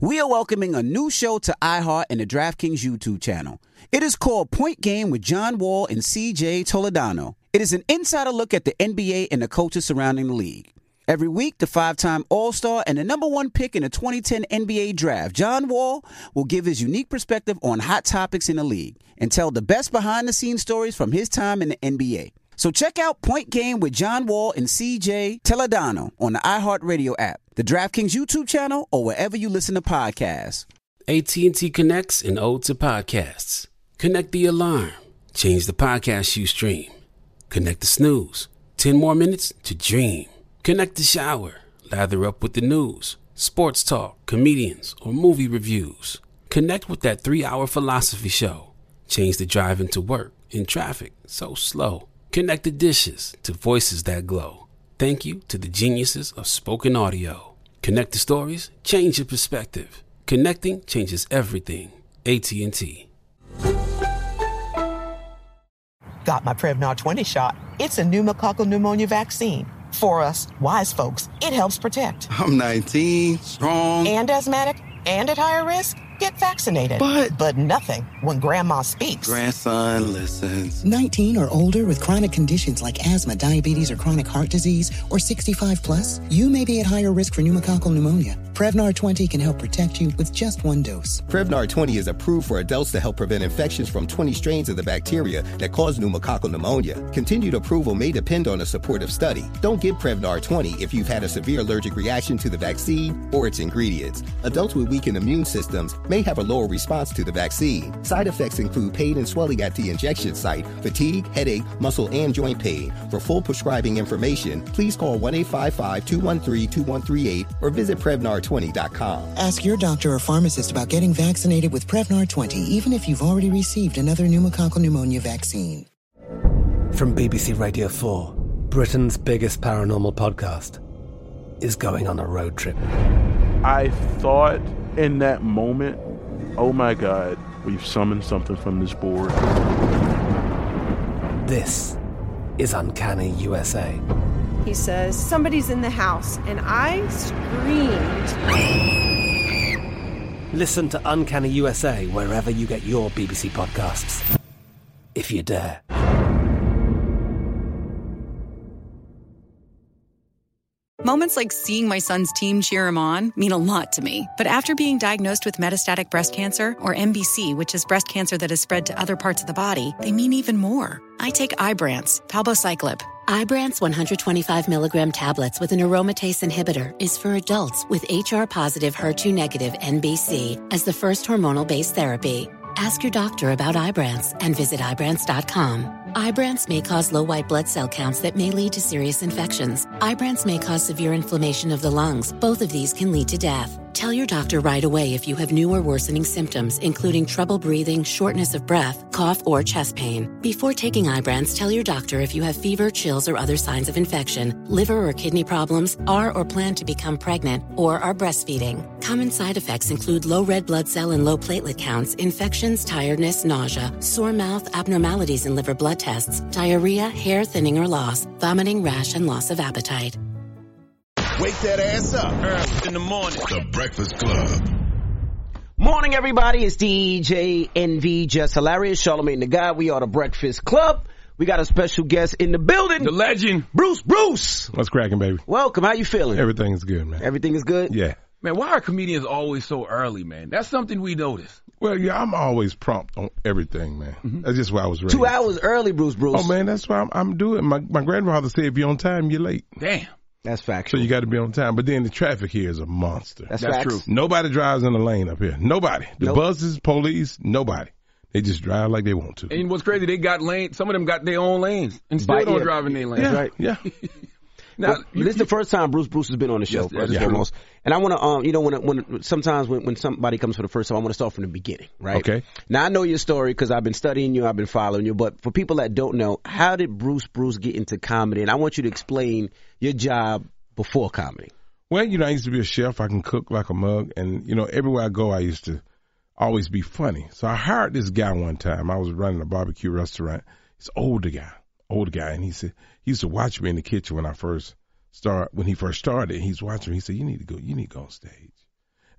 We are welcoming a new show to iHeart and the DraftKings YouTube channel. It is called Point Game with John Wall and CJ Toledano. It is an insider look at the NBA and the coaches surrounding the league. Every week, the 5-time All-Star and the number one pick in the 2010 NBA Draft, John Wall, will give his unique perspective on hot topics in the league and tell the best behind-the-scenes stories from his time in the NBA. So check out Point Game with John Wall and CJ Toledano on the iHeartRadio app, the DraftKings YouTube channel, or wherever you listen to podcasts. AT&T connects an ode to podcasts. Connect the alarm. Change the podcast you stream. Connect the snooze. 10 more minutes to dream. Connect the shower. Lather up with the news, sports talk, comedians, or movie reviews. Connect with that 3-hour philosophy show. Change the drive into work in traffic so slow. Connect the dishes to voices that glow. Thank you to the geniuses of spoken audio. Connect the stories, change your perspective. Connecting changes everything. AT&T. Got my Prevnar 20 shot. It's a pneumococcal pneumonia vaccine. For us, wise folks, it helps protect. I'm 19, strong. And asthmatic, and at higher risk. Get vaccinated. But nothing when grandma speaks. Grandson listens. 19 or older with chronic conditions like asthma, diabetes, or chronic heart disease, or 65 plus, you may be at higher risk for pneumococcal pneumonia. Prevnar 20 can help protect you with just one dose. Prevnar 20 is approved for adults to help prevent infections from 20 strains of the bacteria that cause pneumococcal pneumonia. Continued approval may depend on a supportive study. Don't give Prevnar 20 if you've had a severe allergic reaction to the vaccine or its ingredients. Adults with weakened immune systems may have a lower response to the vaccine. Side effects include pain and swelling at the injection site, fatigue, headache, muscle, and joint pain. For full prescribing information, please call 1-855-213-2138 or visit Prevnar20.com. Ask your doctor or pharmacist about getting vaccinated with Prevnar 20, even if you've already received another pneumococcal pneumonia vaccine. From BBC Radio 4, Britain's biggest paranormal podcast is going on a road trip. I thought in that moment, oh my God, we've summoned something from this board. This is Uncanny USA. He says, somebody's in the house, and I screamed. Listen to Uncanny USA wherever you get your BBC podcasts, if you dare. Moments like seeing my son's team cheer him on mean a lot to me. But after being diagnosed with metastatic breast cancer, or MBC, which is breast cancer that has spread to other parts of the body, they mean even more. I take Ibrance, palbociclib. Ibrance 125 milligram tablets with an aromatase inhibitor is for adults with HR-positive, HER2-negative MBC as the first hormonal-based therapy. Ask your doctor about Ibrance and visit Ibrance.com. Ibrance may cause low white blood cell counts that may lead to serious infections. Ibrance may cause severe inflammation of the lungs. Both of these can lead to death. Tell your doctor right away if you have new or worsening symptoms, including trouble breathing, shortness of breath, cough, or chest pain. Before taking Ibrance, tell your doctor if you have fever, chills, or other signs of infection, liver or kidney problems, are or plan to become pregnant, or are breastfeeding. Common side effects include low red blood cell and low platelet counts, infections, tiredness, nausea, sore mouth, abnormalities in liver blood tests, diarrhea, hair thinning or loss, vomiting, rash, and loss of appetite. Wake that ass up early in the morning. The Breakfast Club. Morning, everybody. It's DJ NV, Just Hilarious, Charlamagne the God. We are the Breakfast Club. We got a special guest in the building. The legend. Bruce. What's cracking, baby? Welcome. How you feeling? Everything is good, man. Everything is good? Yeah. Man, why are comedians always so early, man? That's something we notice. Well, yeah, I'm always prompt on everything, man. Mm-hmm. That's just why I was raised. 2 hours early, Bruce. Oh, man, that's why I'm doing. My grandfather said if you're on time, you're late. Damn. That's factual. So you got to be on time. But then the traffic here is a monster. That's true. Nobody drives in the lane up here. Nobody. The buses, police, nobody. They just drive like they want to. And what's crazy, they got lanes. Some of them got their own lanes and still don't drive in their lanes. Yeah, right? Yeah. Now, this is the first time Bruce has been on the show. Yes, foremost. And I want to, when sometimes when somebody comes for the first time, I want to start from the beginning, right? Okay. Now, I know your story because I've been studying you, I've been following you, but for people that don't know, how did Bruce get into comedy? And I want you to explain your job before comedy. Well, I used to be a chef. I can cook like a mug. And, everywhere I go, I used to always be funny. So I hired this guy one time. I was running a barbecue restaurant. He's an older guy. And he said, he used to watch me in the kitchen when he first started. He's watching me. He said, you need to go on stage.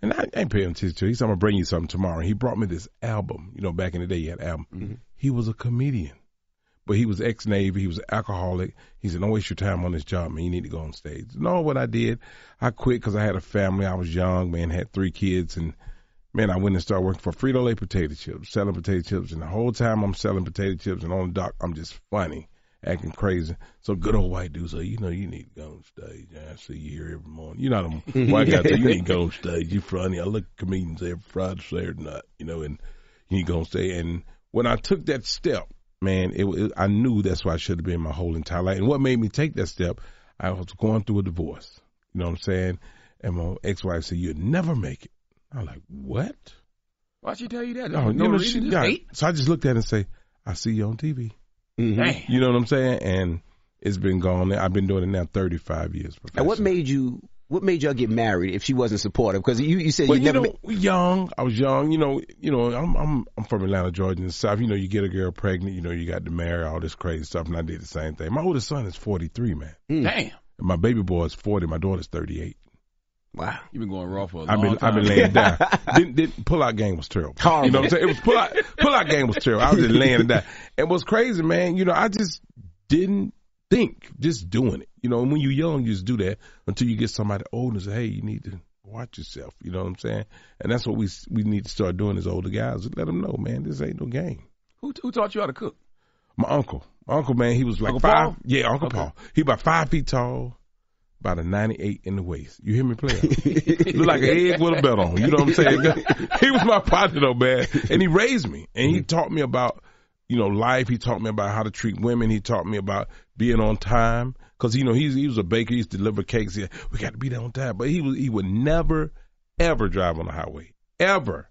And I ain't paying attention to it. He said, I'm going to bring you something tomorrow. And he brought me this album. You know, back in the day, he had an album. Mm-hmm. He was a comedian. But he was ex-Navy. He was an alcoholic. He said, don't waste your time on this job, man. You need to go on stage. No, what I did, I quit because I had a family. I was young, man, had 3 kids. And, man, I went and started working for Frito-Lay potato chips, selling potato chips. And the whole time I'm selling potato chips and on the dock, I'm just funny, acting crazy. So good old white dude say, you know, you need to go on stage. I see you here every morning. You know them white guys say, you need to go on stage. You're funny. I look at comedians every Friday, Saturday night, you know, and you need to go on stage. And when I took that step, man, I knew that's what I should have been my whole entire life. And what made me take that step, I was going through a divorce. You know what I'm saying? And my ex-wife said, you'll never make it. I'm like, what? Why'd she tell you that? No reason. So I just looked at it and say, I see you on TV. Mm-hmm. You know what I'm saying? And it's been gone. I've been doing it now 35 years. And what made y'all get married if she wasn't supportive? Because you said well, you never. Young. I was young. You know. I'm from Atlanta, Georgia, in the South. You know, you get a girl pregnant. You know, you got to marry, all this crazy stuff. And I did the same thing. My oldest son is 43, man. Damn. And my baby boy is 40. My daughter's 38. Wow. You've been going raw for a long time. I've been laying down. Pull-out game was terrible. Horrible. You know what I'm saying? It was pull-out game was terrible. I was just laying it down. And what's crazy, man, you know, I just didn't think, just doing it. You know, and when you're young, you just do that until you get somebody old and say, hey, you need to watch yourself. You know what I'm saying? And that's what we need to start doing as older guys. Let them know, man, this ain't no game. Who taught you how to cook? My uncle. My uncle, man, he was like Uncle 5. Paul? Yeah, Uncle Paul. He about 5 feet tall. About a 98 in the waist. You hear me play? Look like an egg with a belt on. You know what I'm saying? He was my partner though, man. And he raised me. And he taught me about, you know, life. He taught me about how to treat women. He taught me about being on time. Cause, you know, he was a baker. He used to deliver cakes. He said, we got to be there on time. But he would never, ever drive on the highway. Ever.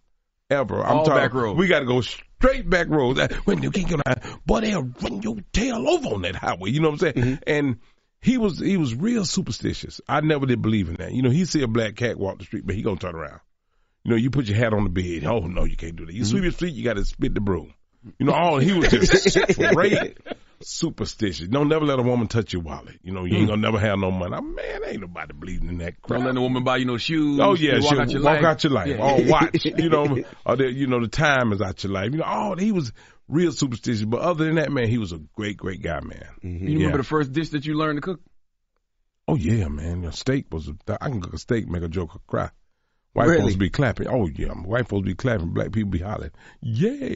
All back roads. We got to go straight back roads. When you can't get on, boy, they'll run your tail over on that highway. You know what I'm saying? Mm-hmm. And he was real superstitious. I never did believe in that. You know, he see a black cat walk the street, but he gonna turn around. You know, you put your hat on the bed. Oh no, you can't do that. You sweep your feet, you got to spit the broom. You know, he was just straight superstitious. Don't never let a woman touch your wallet. You know, you ain't gonna never have no money. Man, ain't nobody believing in that crap. Don't let a woman buy you no shoes. Oh yeah, walk out your life. Yeah. Or watch. You know, or the time is out your life. You know, he was real superstitious. But other than that, man, he was a great guy, man. Mm-hmm. You remember the first dish that you learned to cook? Oh yeah, man. A steak I can cook a steak, make a joker cry. White folks be clapping. Oh yeah, white folks be clapping. Black people be hollering. Yay!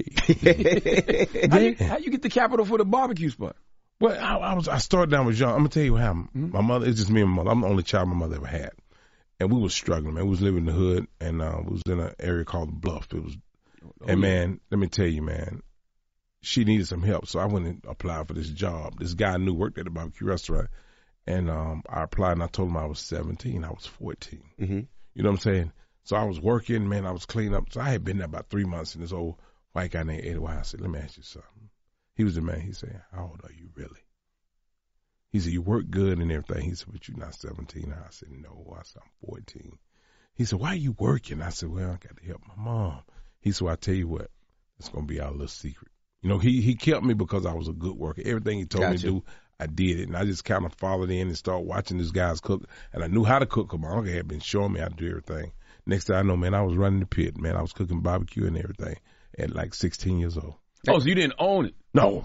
How you get the capital for the barbecue spot? Well, I started down was young. I'm gonna tell you what happened. Mm-hmm. My mother, it's just me and my mother. I'm the only child my mother ever had, and we was struggling, man. We was living in the hood, and we was in an area called the Bluff. It was, man, let me tell you, man, she needed some help, so I went and applied for this job. This guy I knew worked at a barbecue restaurant, and I applied, and I told him I was 17. I was 14. Mm-hmm. You know what I'm saying? So I was working, man. I was cleaning up. So I had been there about 3 months, and this old white guy named Eddie White, I said, let me ask you something. He was the man. He said, how old are you really? He said, you work good and everything. He said, but you're not 17. I said, no. I said, I'm 14. He said, why are you working? I said, well, I got to help my mom. He said, well, I tell you what, it's going to be our little secret. You know, he kept me because I was a good worker. Everything he told me to do, I did it. And I just kind of followed in and started watching these guys cook. And I knew how to cook because my uncle had been showing me how to do everything. Next thing I know, man, I was running the pit, man. I was cooking barbecue and everything at like 16 years old. Oh, so you didn't own it? No.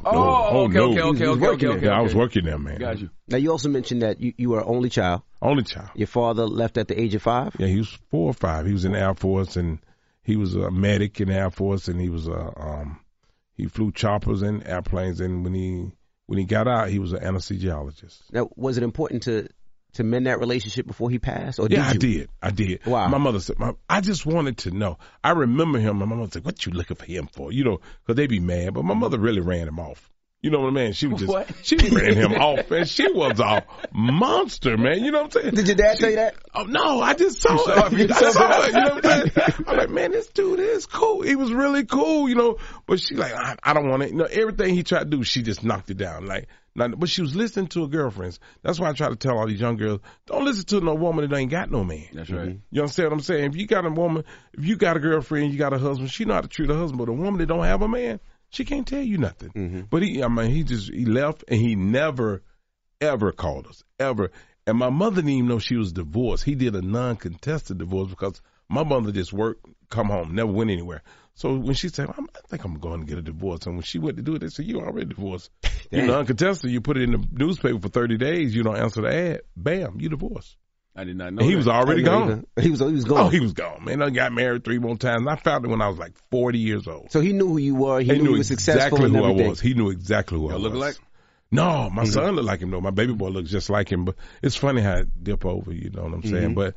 Okay. Yeah, I was working there, man. Got you. Now, you also mentioned that you were an only child. Only child. Your father left at the age of 5? Yeah, he was 4 or 5. He was in the Air Force, and he was a medic in the Air Force, and he was he flew choppers and airplanes, and when he got out, he was an anesthesiologist. Now, was it important to mend that relationship before he passed? Or I did. Wow. My mother said, I just wanted to know. I remember him, and my mother said, what you looking for him for? You know, because they be mad, but my mother really ran him off. You know what I mean? She was she ran him off, and she was a monster, man. You know what I'm saying? Did your dad tell you that? Oh, no, I just saw it. You know what I'm saying? I'm like, man, this dude is cool. He was really cool, you know, but she like, I don't want it. You know, everything he tried to do, she just knocked it down. Like, but she was listening to her girlfriends. That's why I try to tell all these young girls, don't listen to no woman that ain't got no man. That's right. You understand what I'm saying? If you got a woman, if you got a girlfriend, you got a husband, she know how to treat her husband. But a woman that don't have a man, she can't tell you nothing. Mm-hmm. But he left, and he never, ever called us, ever. And my mother didn't even know she was divorced. He did a non-contested divorce because My mother just worked, come home, never went anywhere. So when she said, I think I'm going to get a divorce. And when she went to do it, they said, you already divorced. You know, uncontested, you put it in the newspaper for 30 days, you don't answer the ad, bam, you divorced. I did not know And he that. was already gone. He was gone. Oh, he was gone, man. I got married 3 more times. I found it when I was like 40 years old. So he knew who you were. He knew you were successful exactly and who everything. I was. He knew exactly who I was. Look alike? No, my son looked like him, though. My baby boy looks just like him. But it's funny how it dip over, you know what I'm saying? But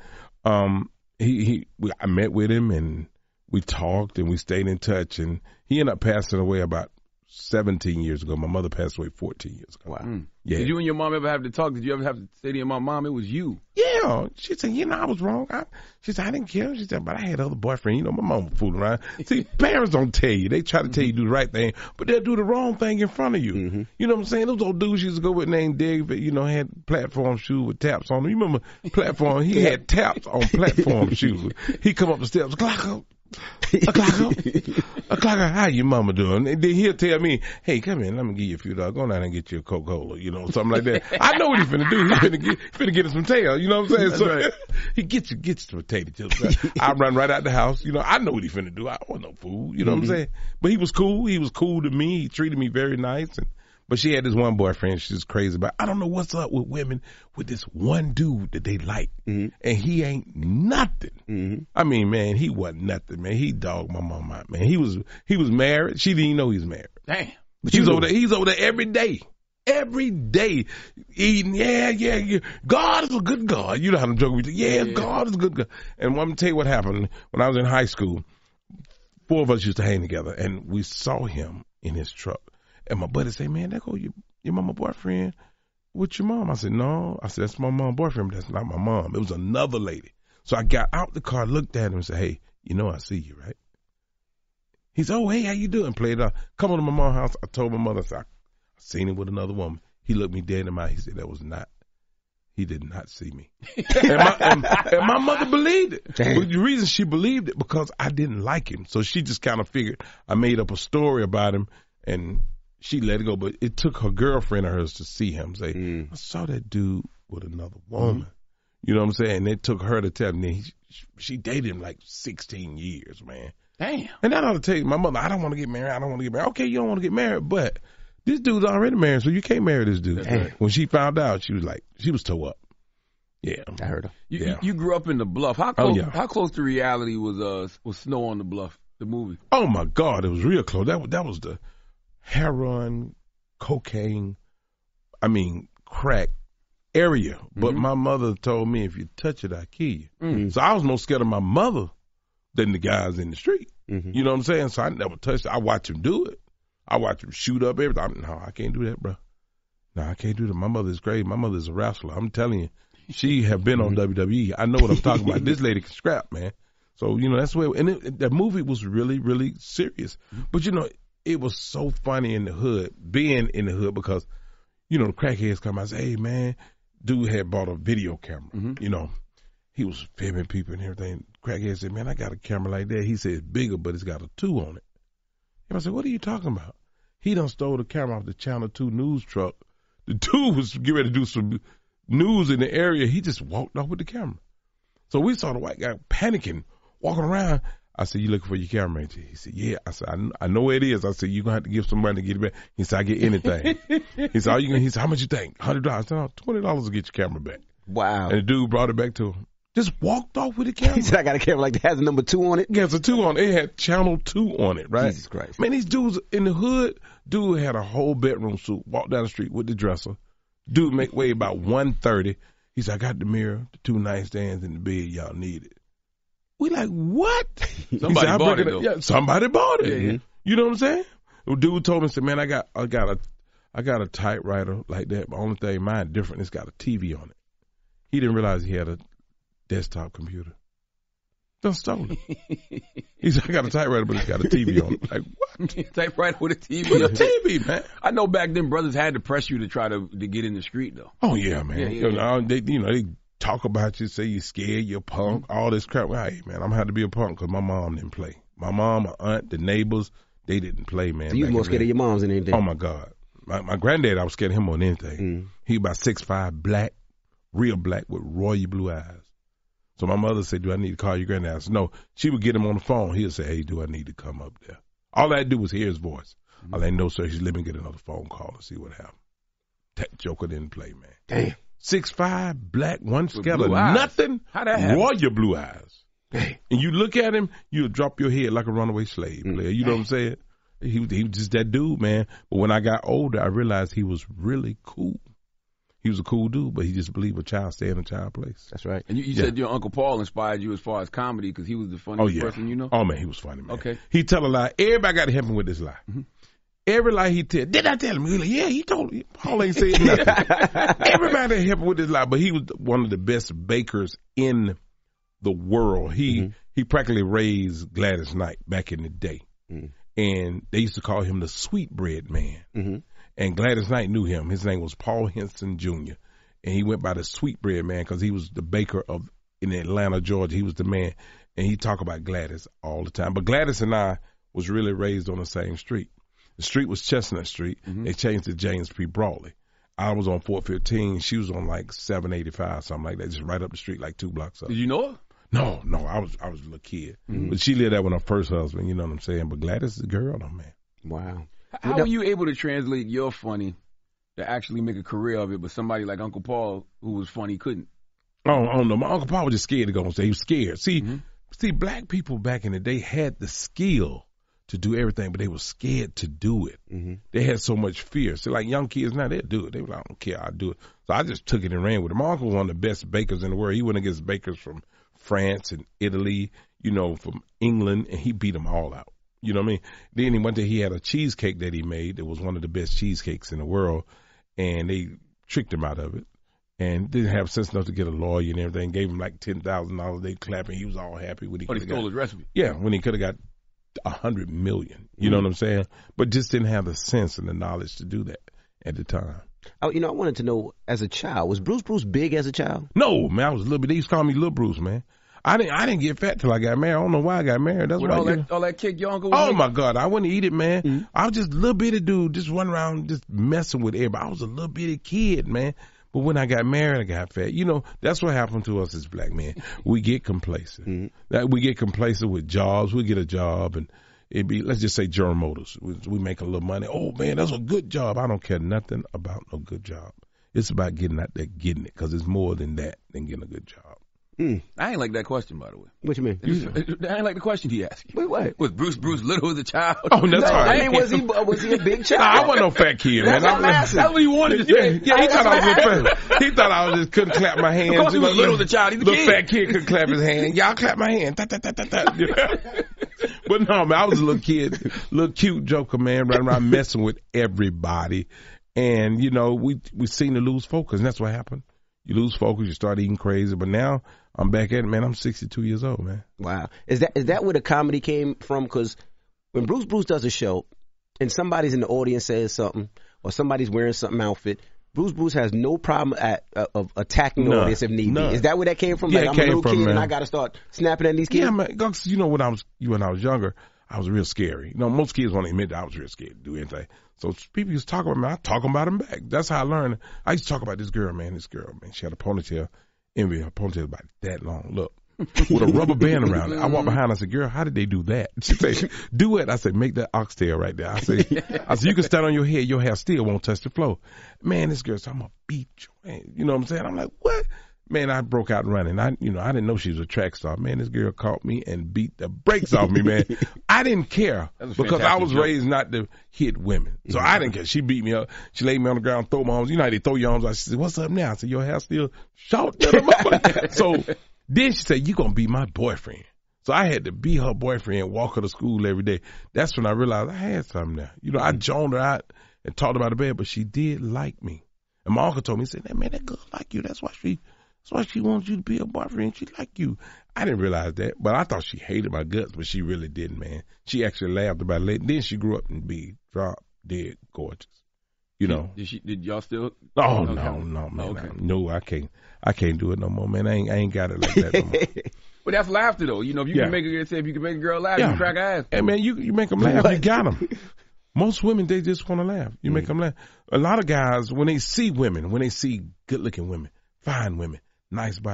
I met with him, and we talked, and we stayed in touch. And he ended up passing away about 17 years ago. My mother passed away 14 years ago. Wow. Yeah. Did you and your mom ever have to talk? Did you ever have to say to your mom, it was you? Yeah. She said, I was wrong. She said, I didn't care. She said, but I had other boyfriends. You know, my mom was fooling around. See, parents don't tell you. They try to tell you do the right thing, but they'll do the wrong thing in front of you. You know what I'm saying? Those old dudes used to go with named David, you know, had platform shoes with taps on them. You remember platform? He had taps on platform shoes. He come up the steps, Clocker, how your mama doing? And then he'll tell me, hey, come in, let me give you a few dollars. Go down and get you a Coca-Cola, you know, something like that. I know what he's finna do. He's finna get us some tail, you know what I'm saying? That's So right. he gets some potato chips. I run right out the house. You know, I know what he's finna do. I don't want no food, you know what I'm saying? But he was cool. He was cool to me. He treated me very nice. But she had this one boyfriend she's crazy about. I don't know what's up with women with this one dude that they like. And he ain't nothing. I mean, man, he wasn't nothing, man. He dogged my mom out, man. He was married. She didn't even know he was married. Damn. But he's over there every day. Every day. Eating, yeah. God is a good God. You know how to joke with you. Yeah, God is a good God. And I'm going to tell you what happened. When I was in high school, 4 of us used to hang together, and we saw him in his truck. And my buddy said, man, there go your mama boyfriend with your mom. I said, no. I said, that's my mom boyfriend, but that's not my mom. It was another lady. So I got out the car, looked at him and said, hey, you know I see you, right? He said, oh, hey, how you doing? Played out. Come on to my mom's house. I told my mother, I said, I seen him with another woman. He looked me dead in the eye. He said, he did not see me. and my mother believed it. But the reason she believed it, because I didn't like him. So she just kind of figured I made up a story about him, and she let it go. But it took her girlfriend of hers to see him, say, I saw that dude with another woman. You know what I'm saying? And it took her to tell me. She dated him like 16 years, man. Damn. And that ought to tell you, my mother, I don't want to get married. Okay, you don't want to get married, but this dude's already married, so you can't marry this dude. When she found out, she was toe up. Yeah. I heard her. You grew up in the Bluff. How close to reality was Snow on the Bluff, the movie? Oh, my God, it was real close. That was the heroin, cocaine, crack area. But my mother told me, if you touch it, I kill you. So I was more scared of my mother than the guys in the street. You know what I'm saying? So I never touched it. I watched him do it. I watched him shoot up everything. No, I can't do that, bro. No, I can't do that. My mother's crazy. My mother's a wrestler. I'm telling you, she have been on WWE. I know what I'm talking about. This lady can scrap, man. So, you know, that's where, and that movie was really, really serious. But, you know, it was so funny in the hood, being in the hood, because, you know, the crackheads come out and say, hey, man, dude had bought a video camera. You know, he was filming people and everything. Crackhead said, man, I got a camera like that. He said, it's bigger, but it's got a 2 on it. And I said, what are you talking about? He done stole the camera off the Channel 2 news truck. The dude was getting ready to do some news in the area. He just walked off with the camera. So we saw the white guy panicking, walking around. I said, you looking for your camera, ain't you? He said, yeah. I said, I know where it is. I said, you're going to have to give some money to get it back. He said, I get anything. He said, he said, how much you think? $100. I said, no, $20 to get your camera back. Wow. And the dude brought it back to him. Just walked off with the camera. He said, I got a camera like that has a number 2 on it. Yeah, it's a 2 on it. It had Channel 2 on it, right? Jesus Christ. Man, these dudes in the hood, dude had a whole bedroom suit, walked down the street with the dresser. Dude weighed about 130. He said, I got the mirror, the 2 nightstands, and the bed y'all needed. We like, what? Somebody bought it, though. Yeah, somebody bought it. Yeah. You know what I'm saying? The dude told me, said, man, I got a typewriter like that, but only thing mine different, it's got a TV on it. He didn't realize he had a desktop computer. Done stole it. He said, I got a typewriter, but it's got a TV on it. Like, what? Typewriter with a TV. With a TV, man. I know back then brothers had to press you to try to get in the street, though. Oh, yeah, man. Yeah. They talk about you, say you're scared, you're a punk, all this crap. Well, hey, man, I'm going to have to be a punk because my mom didn't play. My mom, my aunt, the neighbors, they didn't play, man. So you was more scared of your moms than anything? Oh, my God. My granddad, I was scared of him more than anything. He about 6'5", black, real black with royal blue eyes. So my mother said, do I need to call your granddad? I said, no. She would get him on the phone. He'll say, hey, do I need to come up there? All I had to do was hear his voice. I like, no, sir. Let me get another phone call and see what happened. That joker didn't play, man. Damn. 6'5", black, one skeleton, nothing. How that happen? Royal blue eyes. Damn. And you look at him, you'll drop your head like a runaway slave player. You know what I'm saying? He was just that dude, man. But when I got older, I realized he was really cool. He was a cool dude, but he just believed a child stay in a child place. That's right. And you said your Uncle Paul inspired you as far as comedy because he was the funniest person you know? Oh, man, he was funny, man. Okay. He tell a lie. Everybody got to help him with this lie. Mm-hmm. Every lie he tell. Did I tell him? He like, yeah, he told me. Paul ain't saying nothing. Everybody help him with this lie. But he was one of the best bakers in the world. He practically raised Gladys Knight back in the day. Mm-hmm. And they used to call him the sweetbread man. Mm-hmm. And Gladys Knight knew him. His name was Paul Henson Jr. And he went by the sweetbread man because he was the baker in Atlanta, Georgia. He was the man. And he talked about Gladys all the time. But Gladys and I was really raised on the same street. The street was Chestnut Street. Mm-hmm. They changed to James P. Broadley. I was on 415. She was on like 785, something like that, just right up the street, like 2 blocks up. Did you know her? No, I was a little kid. Mm-hmm. But she lived there with her first husband, you know what I'm saying? But Gladys is a girl, though, man. Wow. How were you able to translate your funny to actually make a career of it, but somebody like Uncle Paul, who was funny, couldn't? Oh, no. My Uncle Paul was just scared to go on stage. He was scared. See, black people back in the day had the skill to do everything, but they were scared to do it. Mm-hmm. They had so much fear. So like young kids now, they'll do it. They were like, I don't care, I'll do it. So I just took it and ran with it. My uncle was one of the best bakers in the world. He went against bakers from France and Italy, from England, and he beat them all out. You know what I mean? Then one day he had a cheesecake that he made that was one of the best cheesecakes in the world, and they tricked him out of it. And didn't have sense enough to get a lawyer and everything. Gave him like $10,000. They clapping. He was all happy when he could have stole his recipe. Yeah, when he could have got $100 million. You know what I'm saying? But just didn't have the sense and the knowledge to do that at the time. Oh, I wanted to know, as a child, was Bruce big as a child? No, man, I was a little bit. They used to call me Little Bruce, man. I didn't get fat till I got married. I don't know why I got married. That's why all that kick your uncle. My God, I wouldn't eat it, man. Mm-hmm. I was just a little bitty dude, just running around, just messing with everybody. I was a little bitty kid, man. But when I got married, I got fat. That's what happened to us as black men. We get complacent. Mm-hmm. We get complacent with jobs. We get a job and it'd be, let's just say General Motors. We make a little money. Oh, man, that's a good job. I don't care nothing about no good job. It's about getting out there, getting it, because it's more than that than getting a good job. I ain't like that question, by the way. What you mean? I ain't like the question he asked you. Wait, what? Was Bruce little as a child? Oh, that's right. I mean, was he a big child? I wasn't no fat kid, man. That's what he wanted to say. Yeah, he thought I was just couldn't clap my hands. Of course he was little as a child. He's a kid. The fat kid could clap his hand. Y'all clap my hand. But no, man, I was a little kid, little cute joker, man, running around messing with everybody. And, we seem to lose focus, and that's what happened. You lose focus, you start eating crazy. But now I'm back at it, man. I'm 62 years old, man. Wow. Is that where the comedy came from? Because when Bruce does a show and somebody's in the audience says something or somebody's wearing something outfit, Bruce has no problem of attacking the audience if need be. Is that where that came from? Yeah, like, I'm a little kid and I got to start snapping at these kids? Yeah, man. Cause, when I was younger, I was real scary. Most kids won't admit that I was real scared to do anything. So people used to talk about me. I talk about them back. That's how I learned. I used to talk about this girl, man. She had a ponytail. Envy, her ponytail about that long. Look, with a rubber band around it. I walked behind her. I said, girl, how did they do that? She said, do it. I said, make that oxtail right there. I said, you can stand on your head. Your hair still won't touch the floor. Man, this girl said, I'm going to beat you. Man. You know what I'm saying? I'm like, what? Man, I broke out running. I didn't know she was a track star. Man, this girl caught me and beat the brakes off me, man. I didn't care because I was raised not to hit women. So I didn't care. She beat me up. She laid me on the ground, throw my arms. You know how they throw your arms out. She said, what's up now? I said, your hair still short. So then she said, you going to be my boyfriend. So I had to be her boyfriend and walk her to school every day. That's when I realized I had something now. I joned her out and talked about the bed, but she did like me. And my uncle told me, he said, hey, man, that girl like you. That's why she wants you to be a boyfriend. She like you. I didn't realize that, but I thought she hated my guts, but she really didn't, man. She actually laughed about it. Then she grew up and be drop dead gorgeous. Did y'all still? Oh, no, man. Okay. No, I can't do it no more, man. I ain't got it like that no more. But that's laughter, though. If you can make a girl laugh, you can crack her ass. Hey, man, you make them laugh. You got them. Most women, they just want to laugh. You make them laugh. A lot of guys, when they see women, when they see good-looking women, fine women, nice body,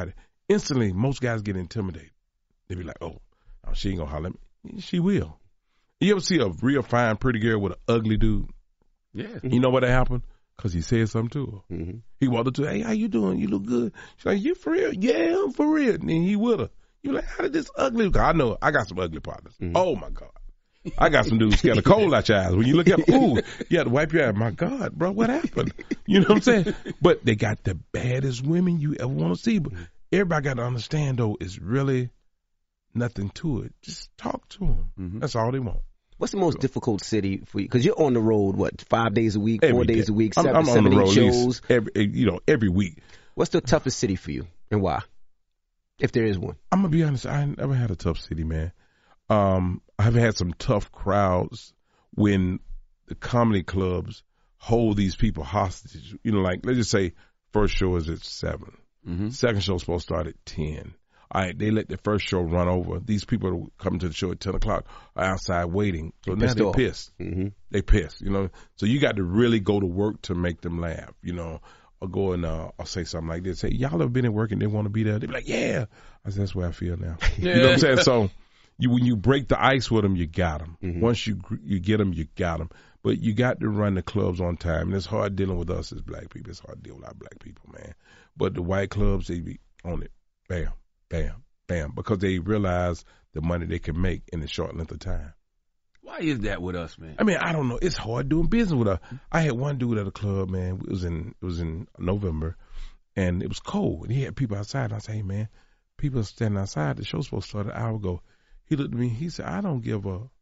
instantly most guys get intimidated. They be like, oh, she ain't gonna holler at me. She will. You ever see a real fine, pretty girl with an ugly dude? Yeah. You know what happened? Because he said something to her. Mm-hmm. He walked up to her, hey, how you doing? You look good. She's like, you for real? Yeah, I'm for real. And then he with her. You like, how did this ugly look? I know, I got some ugly partners. Mm-hmm. Oh, my God. I got some dudes scared of cold out your eyes. When you look at them, ooh, you have to wipe your eyes. My God, bro, what happened? You know what I'm saying? But they got the baddest women you ever want to see. But everybody got to understand, though, it's really nothing to it. Just talk to them. Mm-hmm. That's all they want. What's the most difficult city for you? Because you're on the road, what, 5 days a week, 4 days a week, I'm on the road 8 shows? Every week. What's the toughest city for you and why? If there is one. I'm going to be honest, I never had a tough city, man. I've had some tough crowds when the comedy clubs hold these people hostage. You know, like, let's just say first show is at 7. Mm-hmm. Second show is supposed to start at 10. All right, they let the first show run over. These people who come to the show at 10 o'clock are outside waiting. So now they're pissed. Mm-hmm. They pissed, you know. So you got to really go to work to make them laugh, you know. Or go and I'll say something like this. Say, y'all have been at work and they want to be there. They be like, yeah. I said, that's where I feel now. Yeah. You know what I'm saying? So when you break the ice with them, you got them. Mm-hmm. Once you get them, you got them. But you got to run the clubs on time. And it's hard dealing with us as black people. It's hard dealing with our black people, man. But the white clubs, they be on it. Bam. Bam, bam, because they realize the money they can make in a short length of time. Why is that with us, man? I mean, I don't know. It's hard doing business with us. I had one dude at a club, man. It was in November, and it was cold. And he had people outside. And I said, hey, man, people are standing outside. The show's supposed to start an hour ago. He looked at me. He said, I don't give a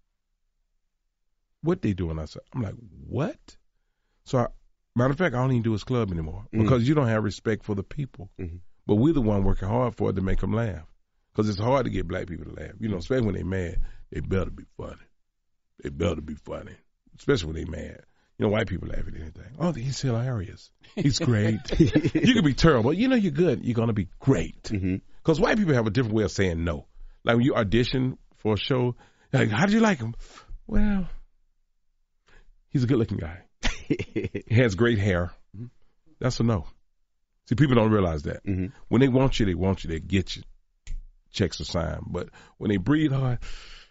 what they doing outside. I'm like, what? So, matter of fact, I don't even do his club anymore because you don't have respect for the people. Mm-hmm. But we're the one working hard for it to make them laugh. Because it's hard to get black people to laugh. You know, especially when they're mad, they better be funny. They better be funny. Especially when they're mad. You know, white people laugh at anything. Oh, he's hilarious. He's great. You can be terrible. You know you're good. You're going to be great. Because white people have a different way of saying no. Like when you audition for a show, like, how did you like him? Well, he's a good-looking guy. He has great hair. That's a no. See, people don't realize that. Mm-hmm. When they want you, they get you. Checks are signed. But when they breathe hard,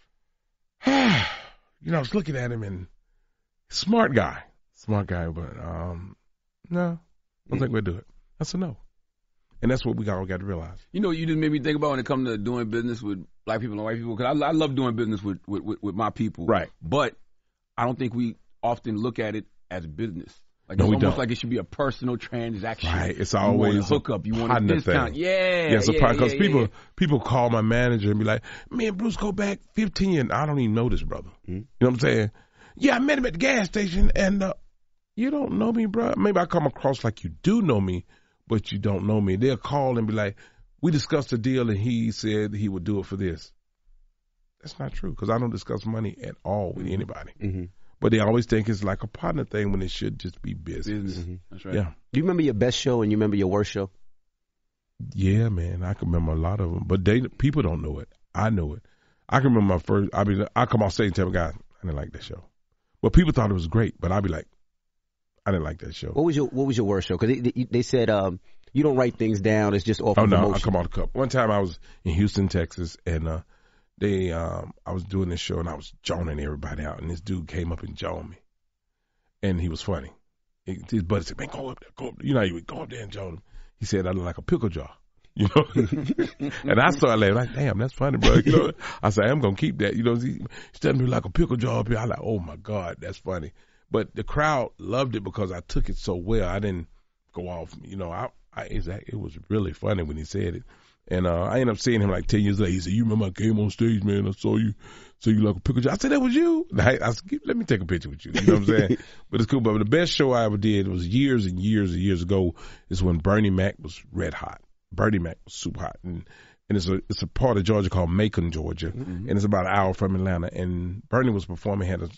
you know, I was looking at him and smart guy, but no, I don't think we'll do it. That's a no. And that's what we all got to realize. You know, you just made me think about when it comes to doing business with black people and white people, because I love doing business with my people. Right. But I don't think we often look at it as business. Like, no, it's we almost don't. like it should be a personal transaction. Right. It's always you want a hookup. You want a discount. Thing. It's a part because people call my manager and be like, "Man, Bruce, go back 15 and I don't even know this brother." Mm-hmm. You know what I'm saying? Yeah, I met him at the gas station and you don't know me, bro. Maybe I come across like you do know me, but you don't know me. They'll call and be like, "We discussed a deal and he said he would do it for this." That's not true because I don't discuss money at all with anybody. Mm-hmm. But they always think it's like a partner thing when it should just be business. Mm-hmm. That's right. Yeah. Do you remember your best show and you remember your worst show? Yeah, man. I can remember a lot of them. But people don't know it. I know it. I can remember my first, I come off stage and tell a guy, I didn't like that show. But people thought it was great. But I'd be like, I didn't like that show. What was your worst show? Because they said you don't write things down. It's just off of emotion. I come off the cup. One time I was in Houston, Texas, and I was doing this show and I was joning everybody out, and this dude came up and joned me, and he was funny. His buddy said, "Man, go up there, You know, you would go up there and jone him." He said, "I look like a pickle jar," you know. And I started laughing, like, "Damn, that's funny, bro." You know, I said, "I'm gonna keep that." You know, he's telling me like a pickle jar up here. I like, "Oh my God, that's funny." But the crowd loved it because I took it so well. I didn't go off. You know, it was really funny when he said it. And I ended up seeing him like 10 years later. He said, "You remember I came on stage, man? I saw you like a pickle jar." I said, "That was you?" I said, "Let me take a picture with you." You know what I'm saying? But it's cool. But the best show I ever did was years and years and years ago. Is when Bernie Mac was red hot. Bernie Mac was super hot, and it's a part of Georgia called Macon, Georgia, and it's about an hour from Atlanta. And Bernie was performing, had a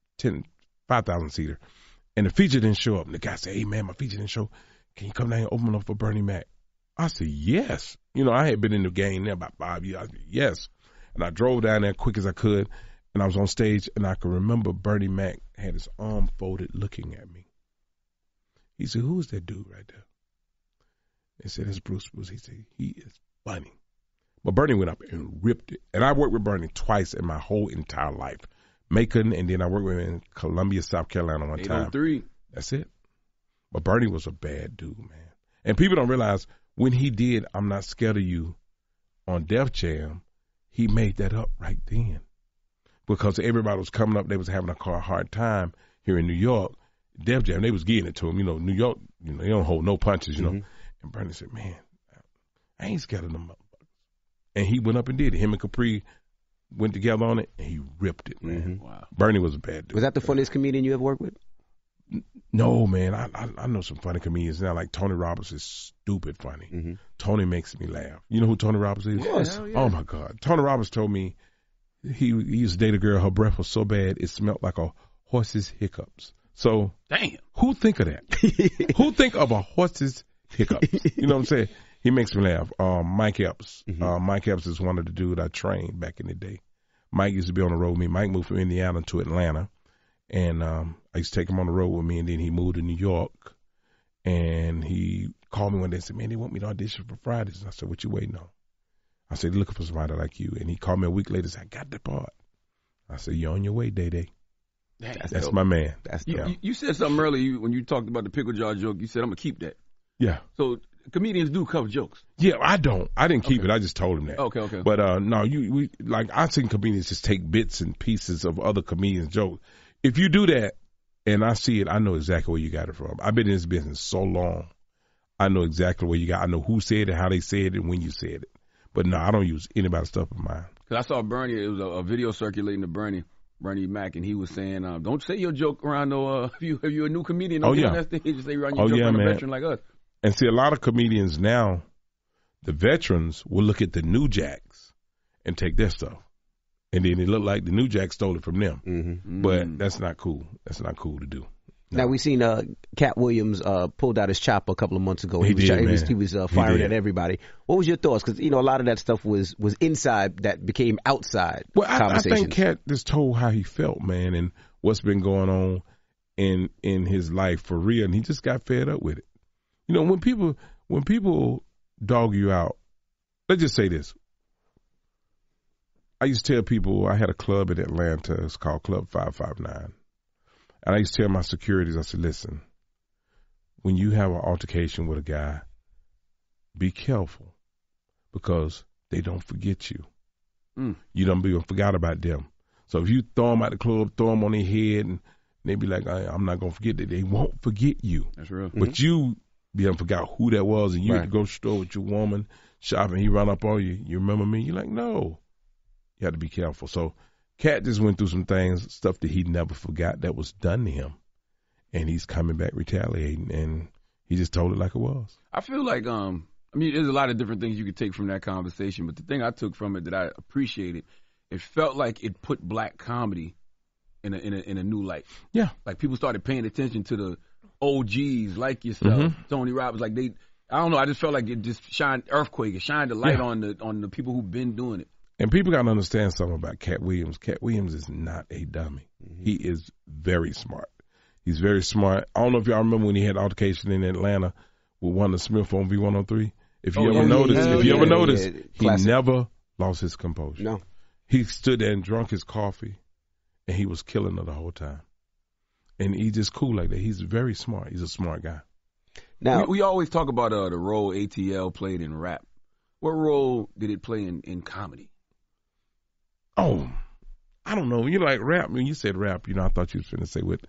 5,000 seater, and the feature didn't show up. And the guy said, "Hey man, my feature didn't show. Can you come down and open up for Bernie Mac?" I said, "Yes." You know, I had been in the game there about 5 years. I said, "Yes." And I drove down there quick as I could, and I was on stage, and I could remember Bernie Mac had his arm folded looking at me. He said, "Who is that dude right there?" They said, "It's Bruce Bruce." He said, "He is funny. But Bernie went up and ripped it. And I worked with Bernie twice in my whole entire life. Macon, and then I worked with him in Columbia, South Carolina one time. 803. That's it. But Bernie was a bad dude, man. And people don't realize when he did I'm Not Scared of You on Def Jam, he made that up right then. Because everybody was coming up, they was having a hard time here in New York. Def Jam, they was getting it to him. You know, New York, you know, they don't hold no punches, you know. And Bernie said, man, I ain't scared of them motherfuckers. And he went up and did it. Him and Capri went together on it, and he ripped it, man. Wow. Bernie was a bad dude. Was that the funniest comedian you ever worked with? No, man. I know some funny comedians now. Like Tony Roberts is stupid funny. Tony makes me laugh. You know who Tony Roberts is? Yes. Oh, my God. Tony Roberts told me he used to date a girl. Her breath was so bad, it smelled like a horse's hiccups. So, damn. Who think of that? Who think of a horse's hiccups? You know what I'm saying? He makes me laugh. Mike Epps. Mike Epps is one of the dudes I trained back in the day. Mike used to be on the road with me. Mike moved from Indiana to Atlanta. And I used to take him on the road with me, and then he moved to New York. And he called me one day and said, man, they want me to audition for Fridays. And I said, what you waiting on? I said, looking for somebody like you. And he called me a week later and said, I got the part. I said, you're on your way, Day-Day. That's my man. You said something earlier when you talked about the pickle jar joke. You said, I'm going to keep that. Yeah. So comedians do cover jokes. Yeah, I don't. I didn't keep it. I just told him that. Okay. But no, I've seen comedians just take bits and pieces of other comedians' jokes. If you do that and I see it, I know exactly where you got it from. I've been in this business so long. I know exactly where you got. I know who said it, how they said it, and when you said it. But no, I don't use anybody's stuff of mine. Because I saw Bernie. It was a video circulating to Bernie Mac, and he was saying, "Don't say your joke around if you're a new comedian. Don't get on that stage and say around your joke around a veteran like us." And see, a lot of comedians now, the veterans will look at the new jacks and take their stuff. And then it looked like the new jack stole it from them. But that's not cool. That's not cool to do. No. Now, we seen Cat Williams pulled out his chopper a couple of months ago. He was firing at everybody. What was your thoughts? Because, a lot of that stuff was inside that became outside conversations. I think Cat just told how he felt, man, and what's been going on in his life for real. And he just got fed up with it. When people dog you out, let's just say this. I used to tell people, I had a club in Atlanta, it's called Club 559. And I used to tell my securities, I said, listen, when you have an altercation with a guy, be careful because they don't forget you. You don't forgot about them. So if you throw them out the club, throw them on their head, and they be like, I'm not going to forget that. They won't forget you. That's real. But you forgot who that was, and you at the grocery store with your woman shopping, he run up on you. You remember me? You're like, no. You have to be careful. So Cat just went through some things, stuff that he never forgot that was done to him. And he's coming back retaliating, and he just told it like it was. I feel like, there's a lot of different things you could take from that conversation, but the thing I took from it that I appreciated, it felt like it put black comedy in a new light. Yeah. Like people started paying attention to the OGs like yourself, Tony Roberts, like I don't know, I just felt like it just shined a light on the people who've been doing it. And people got to understand something about Cat Williams. Cat Williams is not a dummy. He is very smart. He's very smart. I don't know if y'all remember when he had an altercation in Atlanta with Wanda Smith on V103. If you ever noticed, he never lost his composure. No. He stood there and drunk his coffee, and he was killing her the whole time. And he's just cool like that. He's very smart. He's a smart guy. Now we always talk about the role ATL played in rap. What role did it play in comedy? Oh, I don't know. Like rap. When you said rap, I thought you was finna say with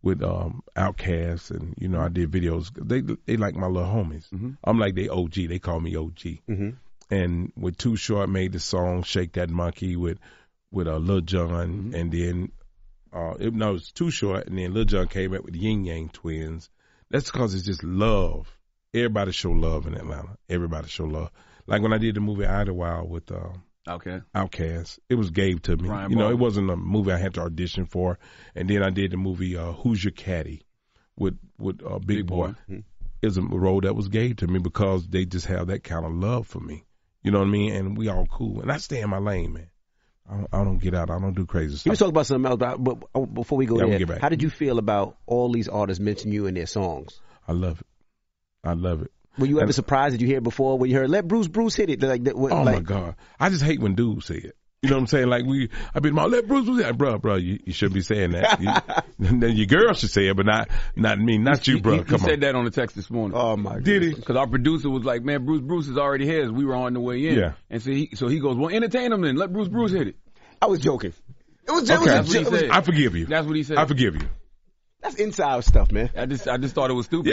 Outkast, and I did videos. They like my little homies. I'm like they OG. They call me OG. And with Too Short made the song "Shake That Monkey" with Lil Jon, and then it was Too Short, and then Lil Jon came up with the Yin Yang Twins. That's because it's just love. Everybody show love in Atlanta. Everybody show love. Like when I did the movie Idlewild with Outkast, it was gave to me. It wasn't a movie I had to audition for. And then I did the movie Who's Your Caddy with Big Boy. It was a role that was gave to me because they just have that kind of love for me. You know what I mean? And we all cool. And I stay in my lane, man. I don't get out. I don't do crazy stuff. You talk about something else, but before we go there, how did you feel about all these artists mention you in their songs? I love it. Were you ever surprised? Did you hear it before when you heard, let Bruce hit it? My God. I just hate when dudes say it. You know what I'm saying? Like, I've been, let Bruce hit it. Bro, you shouldn't be saying that. Then your girl should say it, but not me, not you, bro. He said that on the text this morning. Oh, my God. Did he? Because our producer was like, man, Bruce is already here. We were on the way in. Yeah. And so he goes, well, entertain him then. Let Bruce hit it. I was joking. It was okay. That's what he said. I forgive you. That's what he said. I forgive you. That's inside stuff, man. I just thought it was stupid. Yeah,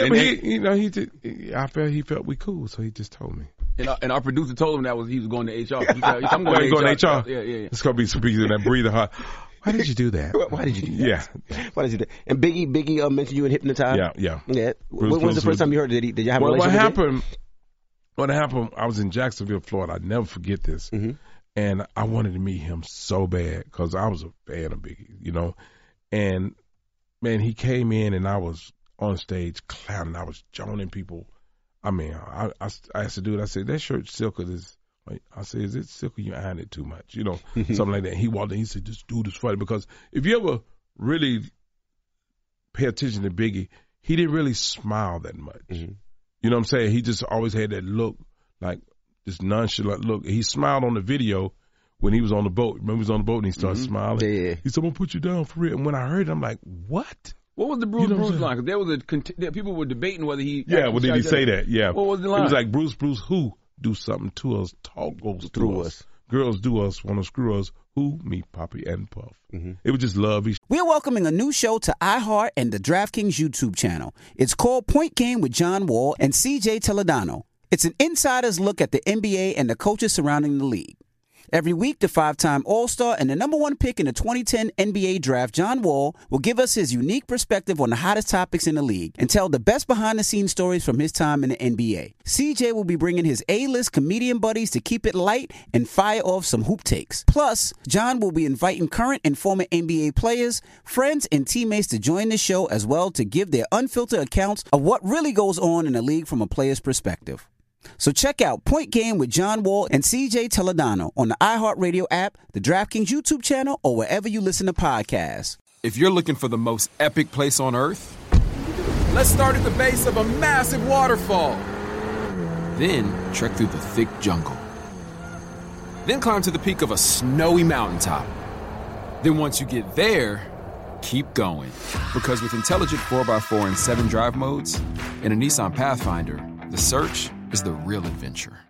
and but he felt we cool, so he just told me. And our producer told him he was going to HR. He said, I'm going to HR. Yeah. It's gonna be some people that breathing hard. Why did you do that? Why did you do that? Yeah. Why did you do that? And Biggie mentioned you in Hypnotize. Yeah. When was the first time you heard it? Did you have a relationship? What happened? I was in Jacksonville, Florida. I'd never forget this. Mm-hmm. And I wanted to meet him so bad because I was a fan of Biggie, And man, he came in and I was on stage clowning. I was joning people. I mean, I asked the dude, I said, that shirt silk is, I said, is it silk or you iron it too much? Something like that. And he walked in, he said, this dude is funny because if you ever really pay attention to Biggie, he didn't really smile that much. Mm-hmm. You know what I'm saying? He just always had that look, like this nonchalant look. He smiled on the video when he was on the boat. Remember he was on the boat and he started smiling? Yeah. He said, I'm going to put you down for real. And when I heard it, I'm like, what? What was the Bruce line? Because people were debating whether he... Yeah, well, did he say that? Yeah. What was the line? It was like, Bruce, who do something to us, talk goes through us. Girls do us, want to screw us. Who? Me, Poppy, and Puff. Mm-hmm. It was just love. We're welcoming a new show to iHeart and the DraftKings YouTube channel. It's called Point Game with John Wall and CJ Toledano. It's an insider's look at the NBA and the coaches surrounding the league. Every week, the 5-time All-Star and the number 1 pick in the 2010 NBA Draft, John Wall, will give us his unique perspective on the hottest topics in the league and tell the best behind-the-scenes stories from his time in the NBA. CJ will be bringing his A-list comedian buddies to keep it light and fire off some hoop takes. Plus, John will be inviting current and former NBA players, friends, and teammates to join the show as well to give their unfiltered accounts of what really goes on in the league from a player's perspective. So check out Point Game with John Wall and CJ Toledano on the iHeartRadio app, the DraftKings YouTube channel, or wherever you listen to podcasts. If you're looking for the most epic place on earth, let's start at the base of a massive waterfall. Then trek through the thick jungle. Then climb to the peak of a snowy mountaintop. Then once you get there, keep going. Because with intelligent 4x4 and 7 drive modes and a Nissan Pathfinder, the search is the real adventure.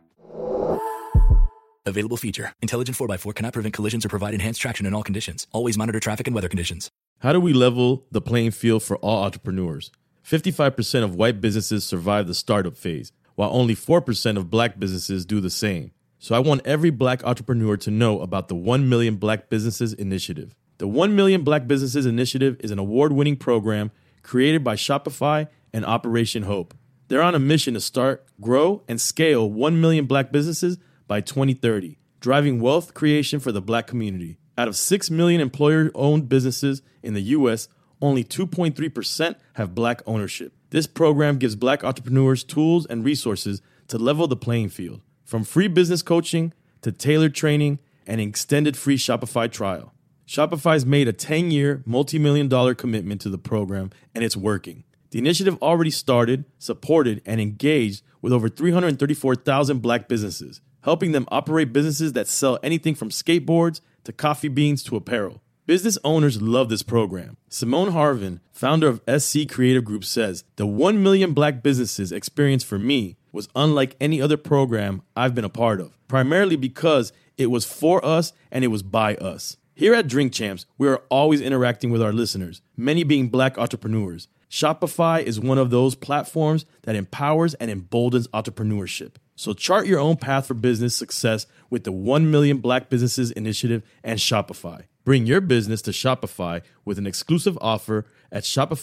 Available feature. Intelligent 4x4 cannot prevent collisions or provide enhanced traction in all conditions. Always monitor traffic and weather conditions. How do we level the playing field for all entrepreneurs? 55% of white businesses survive the startup phase, while only 4% of black businesses do the same. So I want every black entrepreneur to know about the 1 Million Black Businesses Initiative. The 1 Million Black Businesses Initiative is an award-winning program created by Shopify and Operation Hope. They're on a mission to start, grow, and scale 1 million black businesses by 2030, driving wealth creation for the black community. Out of 6 million employer-owned businesses in the U.S., only 2.3% have black ownership. This program gives black entrepreneurs tools and resources to level the playing field, from free business coaching to tailored training and an extended free Shopify trial. Shopify's made a 10-year, multi-million-dollar commitment to the program, and it's working. The initiative already started, supported, and engaged with over 334,000 black businesses, helping them operate businesses that sell anything from skateboards to coffee beans to apparel. Business owners love this program. Simone Harvin, founder of SC Creative Group, says, "The 1 million black businesses experience for me was unlike any other program I've been a part of, primarily because it was for us and it was by us." Here at Drink Champs, we are always interacting with our listeners, many being black entrepreneurs. Shopify is one of those platforms that empowers and emboldens entrepreneurship. So chart your own path for business success with the 1 Million Black Businesses Initiative and Shopify. Bring your business to Shopify with an exclusive offer at